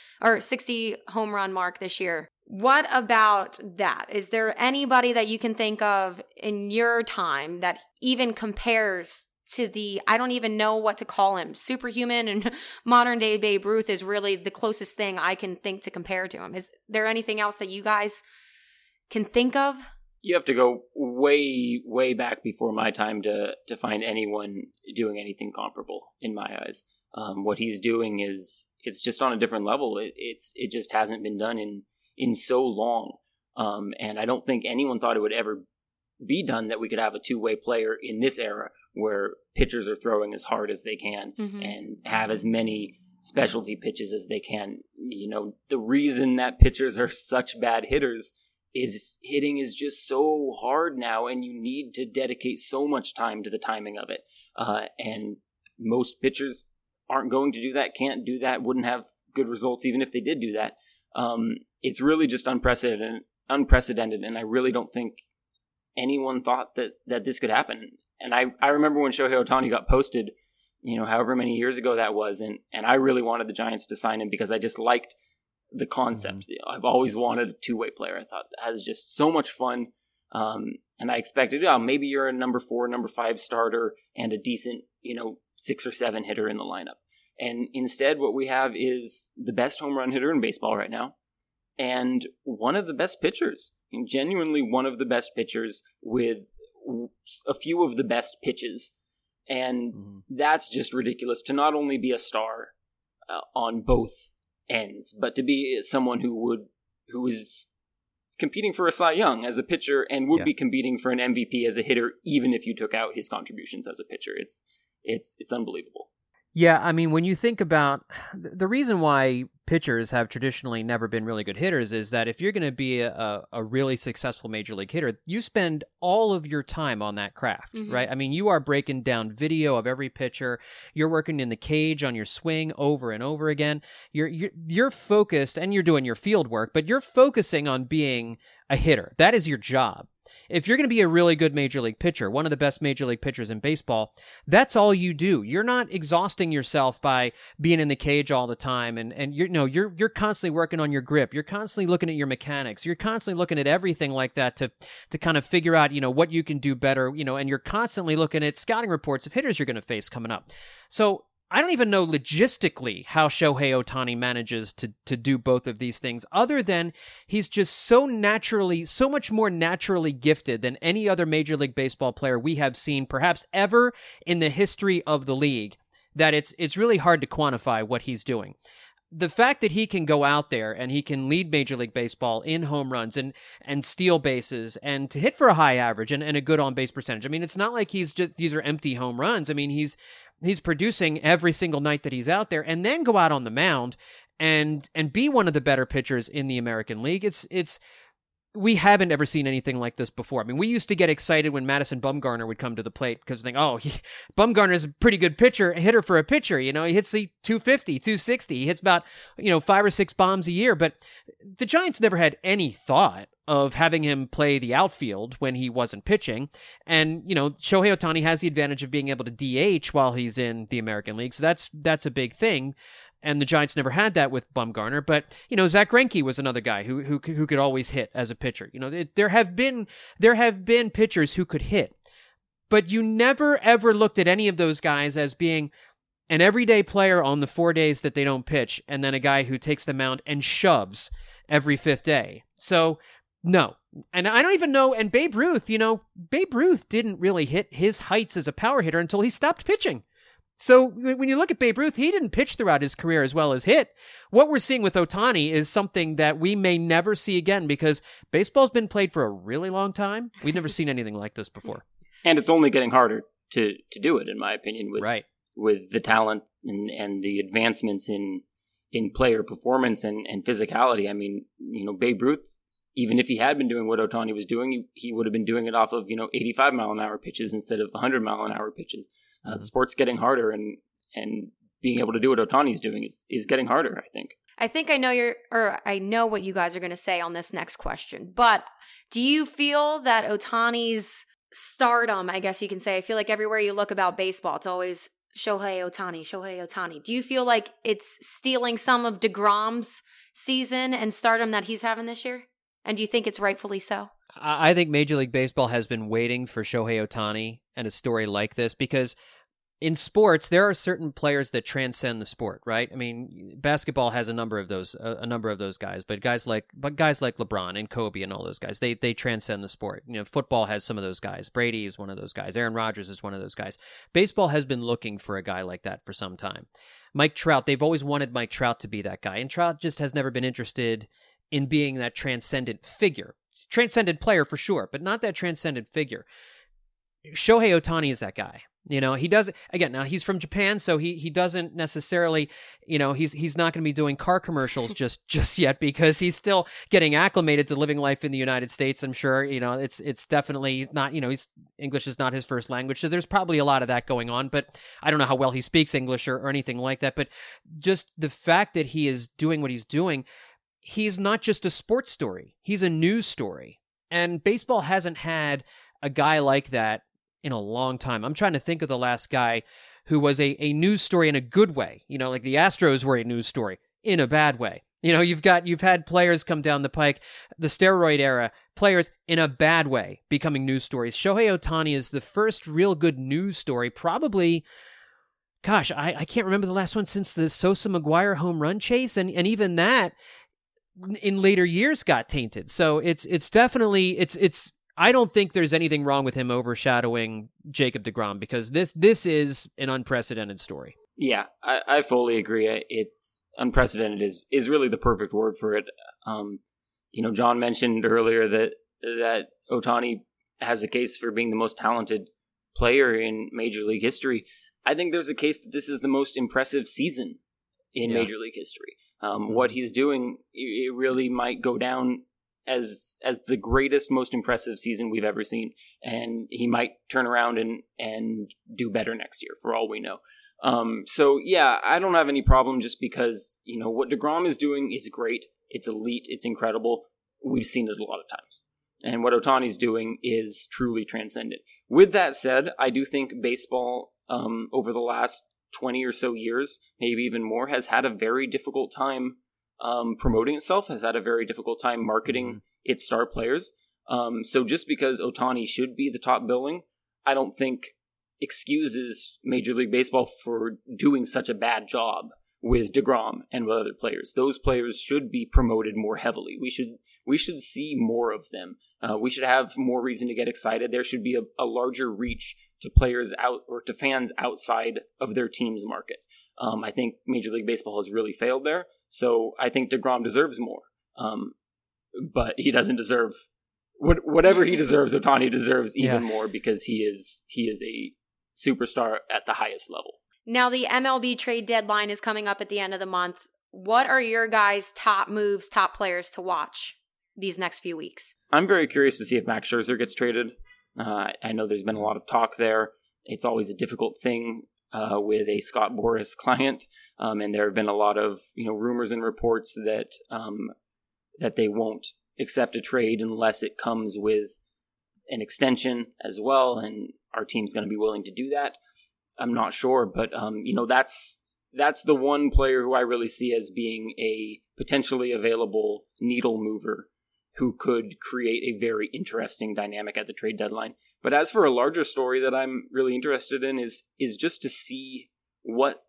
C: home run mark this year. What about that? Is there anybody that you can think of in your time that even compares to I don't even know what to call him, superhuman, and modern day Babe Ruth is really the closest thing I can think to compare to him. Is there anything else that you guys can think of?
E: You have to go way, way back before my time to find anyone doing anything comparable in my eyes. What he's doing it's just on a different level. It just hasn't been done in so long. And I don't think anyone thought it would ever be done that we could have a two-way player in this era where pitchers are throwing as hard as they can and have as many specialty pitches as they can. The reason that pitchers are such bad hitters is hitting is just so hard now, and you need to dedicate so much time to the timing of it. And most pitchers aren't going to do that, can't do that, wouldn't have good results even if they did do that. It's really just unprecedented, and I really don't think anyone thought that this could happen. And I remember when Shohei Ohtani got posted, however many years ago that was, and I really wanted the Giants to sign him because I just liked the concept. I've always wanted a two-way player. I thought that was just so much fun. And I expected, maybe you're a number 4, number 5 starter and a decent, 6 or 7 hitter in the lineup. And instead, what we have is the best home run hitter in baseball right now and one of the best pitchers. genuinely one of the best pitchers with a few of the best pitches. And that's just ridiculous, to not only be a star on both ends, but to be someone who is competing for a Cy Young as a pitcher and would be competing for an MVP as a hitter, even if you took out his contributions as a pitcher. It's unbelievable.
D: Yeah, I mean, when you think about the reason why pitchers have traditionally never been really good hitters is that if you're going to be a really successful major league hitter, you spend all of your time on that craft, right? I mean, you are breaking down video of every pitcher. You're working in the cage on your swing over and over again. You're focused, and you're doing your field work, but you're focusing on being a hitter. That is your job. If you're going to be a really good major league pitcher, one of the best major league pitchers in baseball, that's all you do. You're not exhausting yourself by being in the cage all the time, and you're constantly working on your grip. You're constantly looking at your mechanics. You're constantly looking at everything like that to kind of figure out, what you can do better, and you're constantly looking at scouting reports of hitters you're going to face coming up. So I don't even know logistically how Shohei Ohtani manages to do both of these things, other than he's just so much more naturally gifted than any other Major League Baseball player we have seen perhaps ever in the history of the league, that it's really hard to quantify what he's doing. The fact that he can go out there and he can lead Major League Baseball in home runs and steal bases and to hit for a high average and a good on-base percentage. I mean, it's not like these are empty home runs. I mean, he's producing every single night that he's out there, and then go out on the mound and be one of the better pitchers in the American League. We haven't ever seen anything like this before. I mean, we used to get excited when Madison Bumgarner would come to the plate because we think, Bumgarner is a pretty good hitter for a pitcher. He hits the 250, 260. He hits about, 5 or 6 bombs a year. But the Giants never had any thought of having him play the outfield when he wasn't pitching. And, Shohei Ohtani has the advantage of being able to DH while he's in the American League. So that's a big thing. And the Giants never had that with Bumgarner. But, Zach Greinke was another guy who could always hit as a pitcher. There have been pitchers who could hit. But you never, ever looked at any of those guys as being an everyday player on the 4 days that they don't pitch, and then a guy who takes the mound and shoves every 5th day. So, no. And I don't even know, and Babe Ruth didn't really hit his heights as a power hitter until he stopped pitching. So when you look at Babe Ruth, he didn't pitch throughout his career as well as hit. What we're seeing with Ohtani is something that we may never see again because baseball's been played for a really long time. We've never seen anything like this before.
E: And it's only getting harder to do it, in my opinion, with the talent and the advancements in player performance and physicality. I mean, Babe Ruth, even if he had been doing what Ohtani was doing, he would have been doing it off of 85-mile-an-hour pitches instead of 100-mile-an-hour pitches. The sport's getting harder, and being able to do what Ohtani's doing is getting harder, I think.
C: I know what you guys are going to say on this next question, but do you feel that Ohtani's stardom, I guess you can say, I feel like everywhere you look about baseball, it's always Shohei Ohtani. Do you feel like it's stealing some of DeGrom's season and stardom that he's having this year? And do you think it's rightfully so?
D: I think Major League Baseball has been waiting for Shohei Ohtani and a story like this because in sports, there are certain players that transcend the sport, right? I mean, basketball has a number of those guys, but guys like LeBron and Kobe and all those guys, they transcend the sport. Football has some of those guys. Brady is one of those guys. Aaron Rodgers is one of those guys. Baseball has been looking for a guy like that for some time. Mike Trout, they've always wanted Mike Trout to be that guy, and Trout just has never been interested in being that transcendent figure. Transcendent player for sure, but not that transcendent figure. Shohei Ohtani is that guy. He does, again, now he's from Japan, so he doesn't necessarily, he's not going to be doing car commercials just yet because he's still getting acclimated to living life in the United States. I'm sure, it's definitely not, English is not his first language. So there's probably a lot of that going on, but I don't know how well he speaks English or anything like that. But just the fact that he is doing what he's doing, he's not just a sports story. He's a news story. And baseball hasn't had a guy like that in a long time. I'm trying to think of the last guy who was a news story in a good way. Like the Astros were a news story in a bad way. You've had players come down the pike, the steroid era, players in a bad way becoming news stories. Shohei Ohtani is the first real good news story, probably. Gosh, I can't remember the last one since the Sosa-Maguire home run chase. And even that, in later years got tainted. So it's definitely I don't think there's anything wrong with him overshadowing Jacob deGrom, because this is an unprecedented story.
E: Yeah, I fully agree. It's unprecedented is really the perfect word for it. John mentioned earlier that Ohtani has a case for being the most talented player in Major League history. I think there's a case that this is the most impressive season in Major League history. What he's doing, it really might go down as the greatest, most impressive season we've ever seen. And he might turn around and do better next year, for all we know. So yeah, I don't have any problem, just because, what deGrom is doing is great. It's elite. It's incredible. We've seen it a lot of times. And what Ohtani's doing is truly transcendent. With that said, I do think baseball, over the last 20 or so years, maybe even more, has had a very difficult time promoting itself, has had a very difficult time marketing its star players. So just because Ohtani should be the top billing, I don't think excuses Major League Baseball for doing such a bad job with deGrom and with other players. Those players should be promoted more heavily. We should see more of them. We should have more reason to get excited. There should be a larger reach to players out, or to fans outside of their team's market. I think Major League Baseball has really failed there. So I think deGrom deserves more. But he doesn't deserve whatever he deserves. Ohtani deserves even more, because he is a superstar at the highest level.
C: Now, the MLB trade deadline is coming up at the end of the month. What are your guys' top moves, top players to watch these next few weeks?
E: I'm very curious to see if Max Scherzer gets traded. I know there's been a lot of talk there. It's always a difficult thing with a Scott Boras client, and there have been a lot of rumors and reports that that they won't accept a trade unless it comes with an extension as well, and our team's going to be willing to do that. I'm not sure, but that's the one player who I really see as being a potentially available needle mover who could create a very interesting dynamic at the trade deadline. But as for a larger story that I'm really interested in is just to see what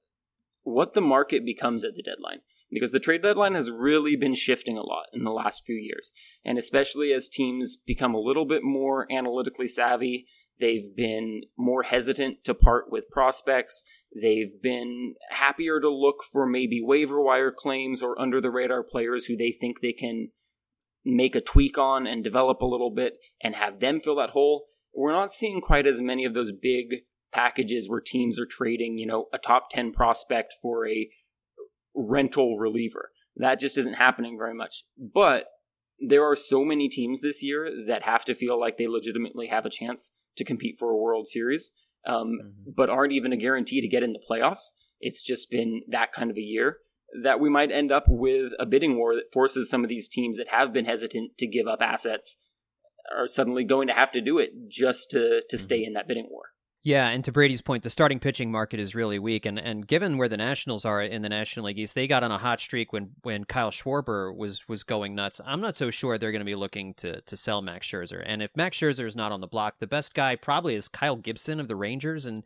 E: the market becomes at the deadline. Because the trade deadline has really been shifting a lot in the last few years. And especially as teams become a little bit more analytically savvy, they've been more hesitant to part with prospects. They've been happier to look for maybe waiver wire claims or under-the-radar players who they think they can make a tweak on and develop a little bit and have them fill that hole. We're not seeing quite as many of those big packages where teams are trading, a top 10 prospect for a rental reliever. That just isn't happening very much. But there are so many teams this year that have to feel like they legitimately have a chance to compete for a World Series, but aren't even a guarantee to get in the playoffs. It's just been that kind of a year that we might end up with a bidding war that forces some of these teams that have been hesitant to give up assets are suddenly going to have to do it just to stay in that bidding war.
D: Yeah, and to Brady's point, the starting pitching market is really weak, and given where the Nationals are in the National League East, they got on a hot streak when Kyle Schwarber was going nuts. I'm not so sure they're going to be looking to sell Max Scherzer. And if Max Scherzer is not on the block, the best guy probably is Kyle Gibson of the Rangers, and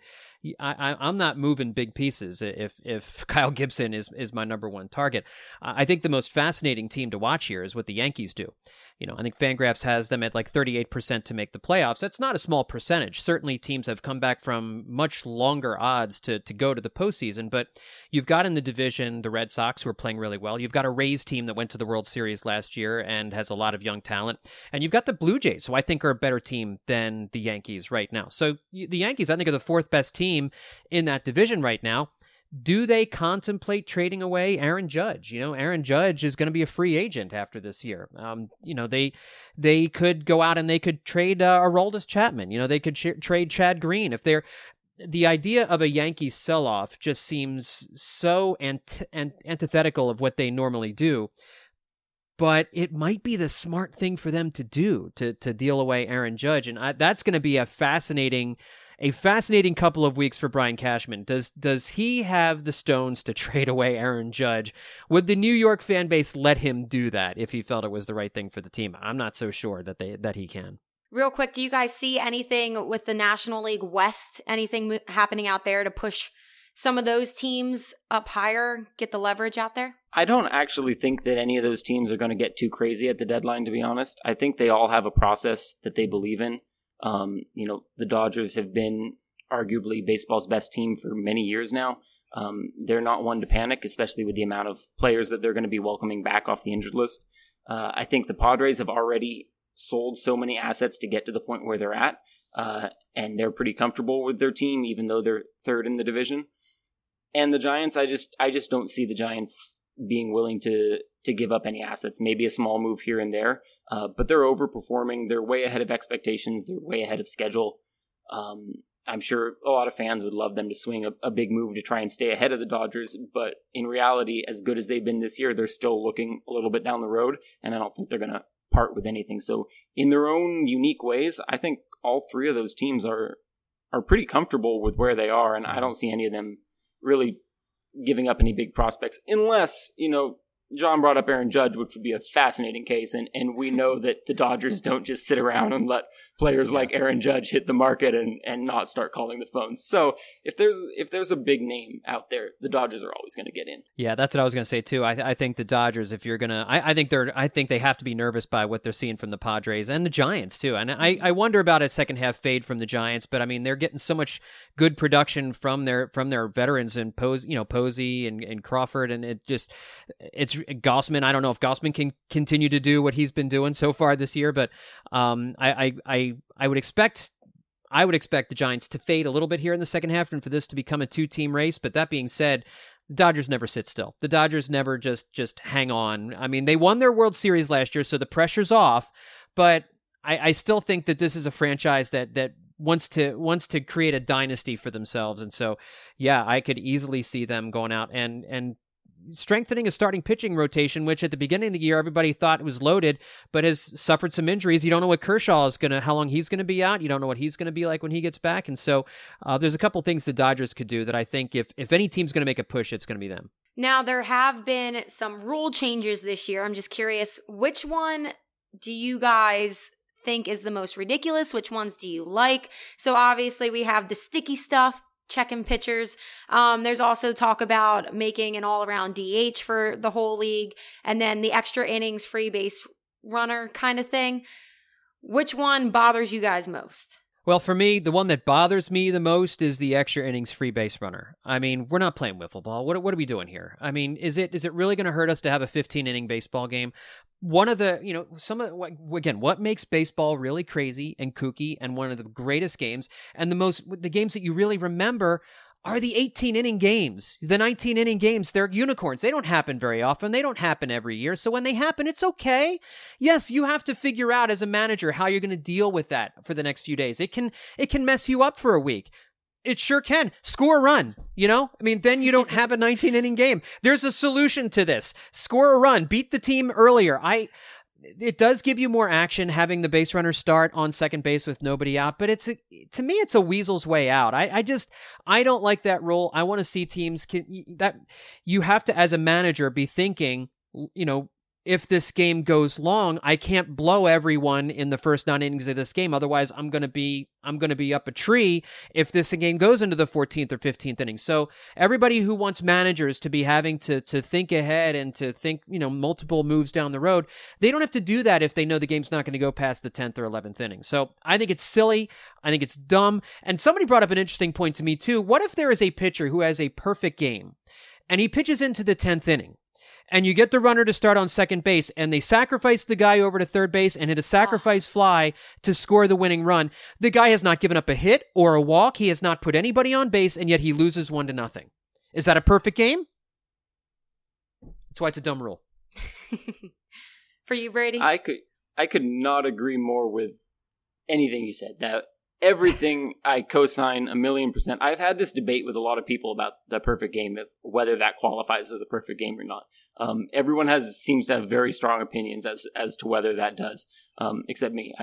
D: I'm not moving big pieces if Kyle Gibson is my number one target. I think the most fascinating team to watch here is what the Yankees do. I think Fangraphs has them at like 38% to make the playoffs. That's not a small percentage. Certainly teams have come back from much longer odds to go to the postseason, but you've got in the division the Red Sox, who are playing really well. You've got a Rays team that went to the World Series last year and has a lot of young talent. And you've got the Blue Jays, who I think are a better team than the Yankees right now. So the Yankees, I think, are the fourth best team in that division right now. Do they contemplate trading away Aaron Judge? Aaron Judge is going to be a free agent after this year. They could go out and they could trade Aroldis Chapman. They could trade Chad Green. The idea of a Yankees sell-off just seems so antithetical of what they normally do. But it might be the smart thing for them to do to deal away Aaron Judge, and that's going to be a fascinating couple of weeks for Brian Cashman. Does he have the stones to trade away Aaron Judge? Would the New York fan base let him do that if he felt it was the right thing for the team? I'm not so sure that he can.
C: Real quick, do you guys see anything with the National League West, anything happening out there to push some of those teams up higher get the leverage out there?
E: I don't actually think that any of those teams are going to get too crazy at the deadline, to be honest. I think they all have a process that they believe in. The Dodgers have been arguably baseball's best team for many years now. They're not one to panic, especially with the amount of players that they're going to be welcoming back off the injured list. I think the Padres have already sold so many assets to get to the point where they're at, and they're pretty comfortable with their team, even though they're third in the division. And the Giants, I just don't see the Giants being willing to give up any assets. Maybe a small move here and there, but they're overperforming. They're way ahead of expectations. They're way ahead of schedule. I'm sure a lot of fans would love them to swing a big move to try and stay ahead of the Dodgers, but in reality, as good as they've been this year, they're still looking a little bit down the road, and I don't think they're going to part with anything. So in their own unique ways, I think all three of those teams are pretty comfortable with where they are, and I don't see any of them really giving up any big prospects, unless, John brought up Aaron Judge, which would be a fascinating case, and we know that the Dodgers don't just sit around and let players like Aaron Judge hit the market and not start calling the phones. So if there's a big name out there, the Dodgers are always going to get in.
D: Yeah, that's what I was going to say too. I think the Dodgers, if you're gonna, I think they have to be nervous by what they're seeing from the Padres and the Giants too. And I wonder about a second half fade from the Giants, but I mean they're getting so much good production from their veterans and Posey and Crawford, and it's Gausman. I don't know if Gausman can continue to do what he's been doing so far this year, but I would expect the Giants to fade a little bit here in the second half and for this to become a 2-team race. But that being said, the Dodgers never sit still. The Dodgers never just hang on. I mean, they won their World Series last year, so the pressure's off, but I still think that this is a franchise that wants to create a dynasty for themselves. And so, yeah, I could easily see them going out and strengthening a starting pitching rotation, which at the beginning of the year, everybody thought was loaded, but has suffered some injuries. You don't know what Kershaw how long he's going to be out. You don't know what he's going to be like when he gets back. And so there's a couple things the Dodgers could do that I think if any team's going to make a push, it's going to be them.
C: Now, there have been some rule changes this year. I'm just curious, which one do you guys think is the most ridiculous? Which ones do you like? So obviously we have the sticky stuff, checking pitchers. There's also talk about making an all-around DH for the whole league, and then the extra innings free base runner kind of thing. Which one bothers you guys most?
D: Well, for me, the one that bothers me the most is the extra innings free base runner. I mean, we're not playing wiffle ball. What are we doing here? I mean, is it really going to hurt us to have a 15-inning baseball game? One of the, what makes baseball really crazy and kooky and one of the greatest games and the games that you really remember are the 18-inning games. The 19-inning games, they're unicorns. They don't happen very often. They don't happen every year. So when they happen, it's okay. Yes, you have to figure out as a manager how you're going to deal with that for the next few days. It can mess you up for a week. It sure can. Score a run, I mean, then you don't have a 19-inning game. There's a solution to this. Score a run. Beat the team earlier. It does give you more action having the base runner start on second base with nobody out, but to me, it's a weasel's way out. I don't like that rule. I want to see teams that you have to, as a manager, be thinking, if this game goes long, I can't blow everyone in the first 9 innings of this game. Otherwise, I'm going to be up a tree if this game goes into the 14th or 15th inning. So everybody who wants managers to be having to think ahead and to think, multiple moves down the road, they don't have to do that if they know the game's not going to go past the 10th or 11th inning. So I think it's silly. I think it's dumb. And somebody brought up an interesting point to me too. What if there is a pitcher who has a perfect game and he pitches into the 10th inning? And you get the runner to start on second base, and they sacrifice the guy over to third base and hit a sacrifice fly to score the winning run. The guy has not given up a hit or a walk. He has not put anybody on base, and yet he loses 1-0. Is that a perfect game? That's why it's a dumb rule.
C: For you, Brady?
E: I could not agree more with anything you said. That everything I co-sign 1,000,000%. I've had this debate with a lot of people about the perfect game, whether that qualifies as a perfect game or not. Everyone seems to have very strong opinions as to whether that does, except me.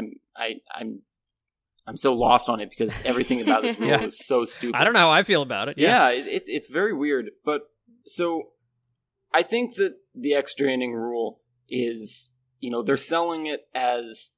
E: I'm so lost on it because everything about this rule is so stupid.
D: I don't know how I feel about it.
E: Yeah, it's very weird. But so I think that the extra inning rule is, they're selling it as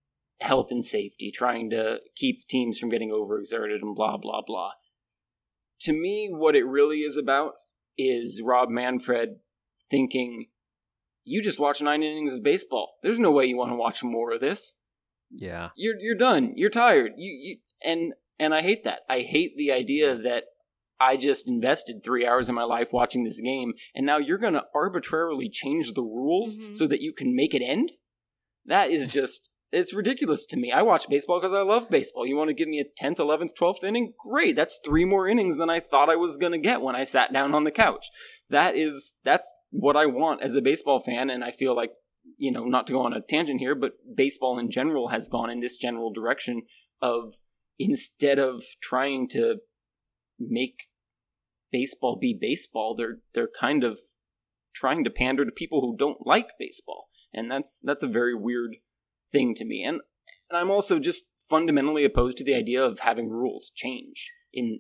E: health and safety, trying to keep teams from getting overexerted and blah, blah, blah. to me, what it really is about is Rob Manfred thinking, you just watched 9 innings of baseball. There's no way you want to watch more of this.
D: Yeah.
E: You're done. You're tired. And I hate that. I hate the idea that I just invested 3 hours of my life watching this game, and now you're going to arbitrarily change the rules so that you can make it end? That is just, it's ridiculous to me. I watch baseball because I love baseball. You want to give me a 10th, 11th, 12th inning? Great. That's 3 more innings than I thought I was going to get when I sat down on the couch. That's what I want as a baseball fan, and I feel like, not to go on a tangent here, but baseball in general has gone in this general direction of, instead of trying to make baseball be baseball, they're kind of trying to pander to people who don't like baseball, and that's a very weird thing to me. And I'm also just fundamentally opposed to the idea of having rules change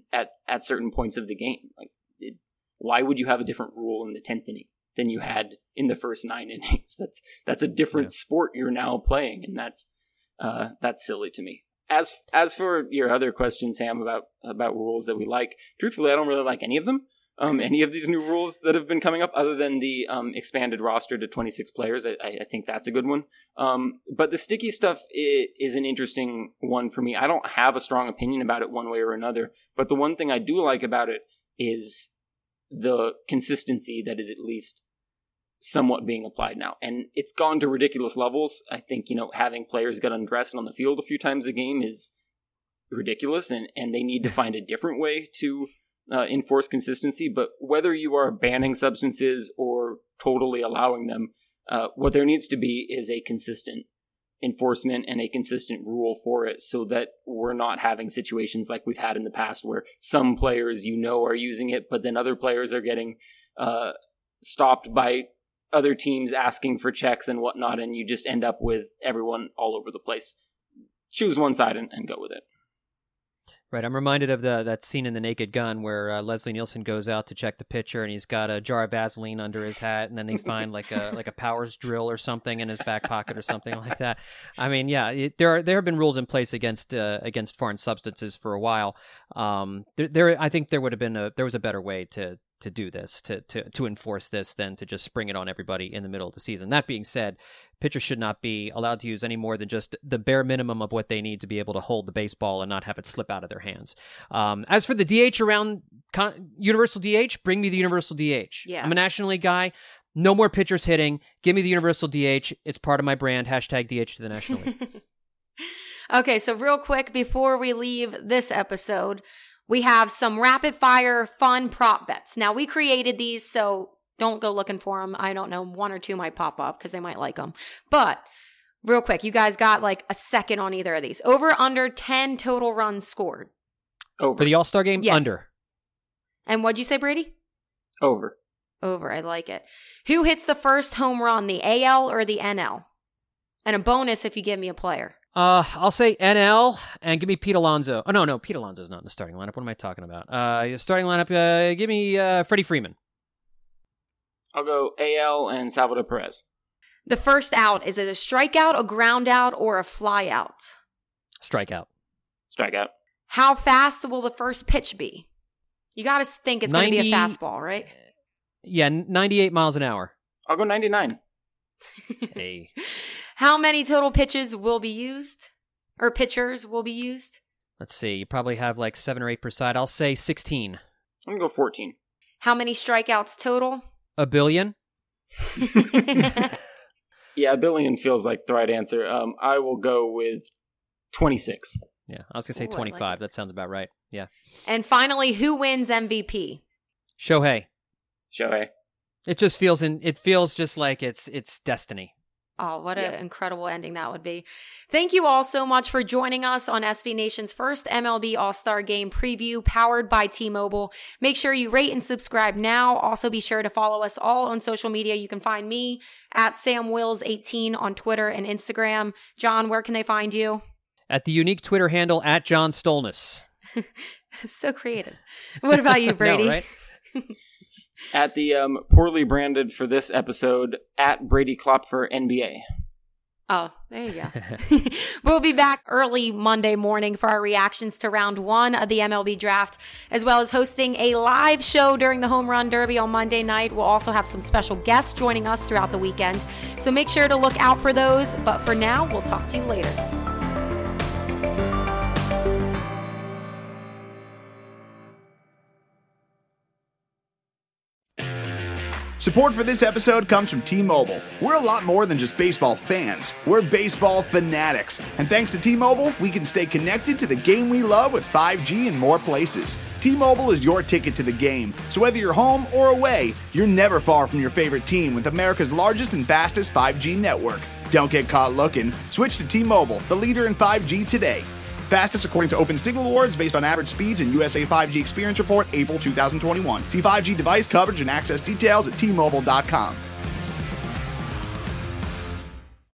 E: at certain points of the game. Like, why would you have a different rule in the 10th inning than you had in the first 9 innings? That's a different sport you're now playing, and that's silly to me. As for your other question, Sam, about rules that we like, truthfully, I don't really like any of them. Any of these new rules that have been coming up, other than the expanded roster to 26 players, I think that's a good one. But the sticky stuff is an interesting one for me. I don't have a strong opinion about it one way or another, but the one thing I do like about it is the consistency that is at least somewhat being applied now. And it's gone to ridiculous levels. I think, having players get undressed on the field a few times a game is ridiculous, and they need to find a different way to enforce consistency. But whether you are banning substances or totally allowing them, what there needs to be is a consistent enforcement and a consistent rule for it, so that we're not having situations like we've had in the past where some players are using it, but then other players are getting stopped by other teams asking for checks and whatnot, and you just end up with everyone all over the place. Choose one side and go with it.
D: Right, I'm reminded of that scene in The Naked Gun where Leslie Nielsen goes out to check the pitcher, and he's got a jar of Vaseline under his hat, and then they find like a Powers drill or something in his back pocket or something like that. I mean, yeah, there have been rules in place against foreign substances for a while. I think there was a better way to do this, to enforce this, than to just spring it on everybody in the middle of the season. That being said, pitchers should not be allowed to use any more than just the bare minimum of what they need to be able to hold the baseball and not have it slip out of their hands. As for the DH around universal DH, bring me the universal DH.
C: Yeah.
D: I'm a National League guy. No more pitchers hitting. Give me the universal DH. It's part of my brand. #DH to the National League.
C: Okay, so real quick before we leave this episode, we have some rapid fire fun prop bets. Now, we created these, so don't go looking for them. I don't know, 1 or 2 might pop up because they might like them. But real quick, you guys got like a second on either of these. Over, under 10 total runs scored.
E: Over.
D: For the All-Star game?
C: Yes.
D: Under.
C: And what'd you say, Brady?
E: Over.
C: Over, I like it. Who hits the first home run, the AL or the NL? And a bonus if you give me a player.
D: I'll say NL and give me Pete Alonso. Oh, no, Pete Alonso's not in the starting lineup. What am I talking about? Starting lineup, give me Freddie Freeman.
E: I'll go AL and Salvador Perez.
C: The first out, is it a strikeout, a ground out, or a fly out?
D: Strikeout.
E: Strikeout.
C: How fast will the first pitch be? You got to think it's going to be a fastball, right?
D: Yeah, 98 miles an hour.
E: I'll go 99.
D: Hey.
C: How many total pitches will be used? Or pitchers will be used?
D: Let's see. You probably have like 7 or 8 per side. I'll say 16.
E: I'm going to go 14.
C: How many strikeouts total?
D: A billion?
E: Yeah, a billion feels like the right answer. I will go with 26.
D: Yeah, I was going to say 25. Like that sounds about right. Yeah.
C: And finally, who wins MVP?
D: Shohei. It just feels just like it's destiny.
C: Oh, what an incredible ending that would be. Thank you all so much for joining us on SB Nation's first MLB All-Star Game preview powered by T-Mobile. Make sure you rate and subscribe now. Also be sure to follow us all on social media. You can find me at SamWills18 on Twitter and Instagram. John, where can they find you?
D: At the unique Twitter handle at John Stolness.
C: So creative. What about you, Brady?
D: No, right?
E: At the poorly branded for this episode, at Brady Klopfer NBA.
C: Oh, there you go. We'll be back early Monday morning for our reactions to round 1 of the MLB draft, as well as hosting a live show during the Home Run Derby on Monday night. We'll also have some special guests joining us throughout the weekend. So make sure to look out for those. But for now, we'll talk to you later.
A: Support for this episode comes from T-Mobile. We're a lot more than just baseball fans. We're baseball fanatics. And thanks to T-Mobile, we can stay connected to the game we love with 5G in more places. T-Mobile is your ticket to the game. So whether you're home or away, you're never far from your favorite team with America's largest and fastest 5G network. Don't get caught looking. Switch to T-Mobile, the leader in 5G today. Fastest according to Open Signal Awards based on average speeds in USA 5G Experience Report, April 2021. See 5G device coverage and access details at T-Mobile.com.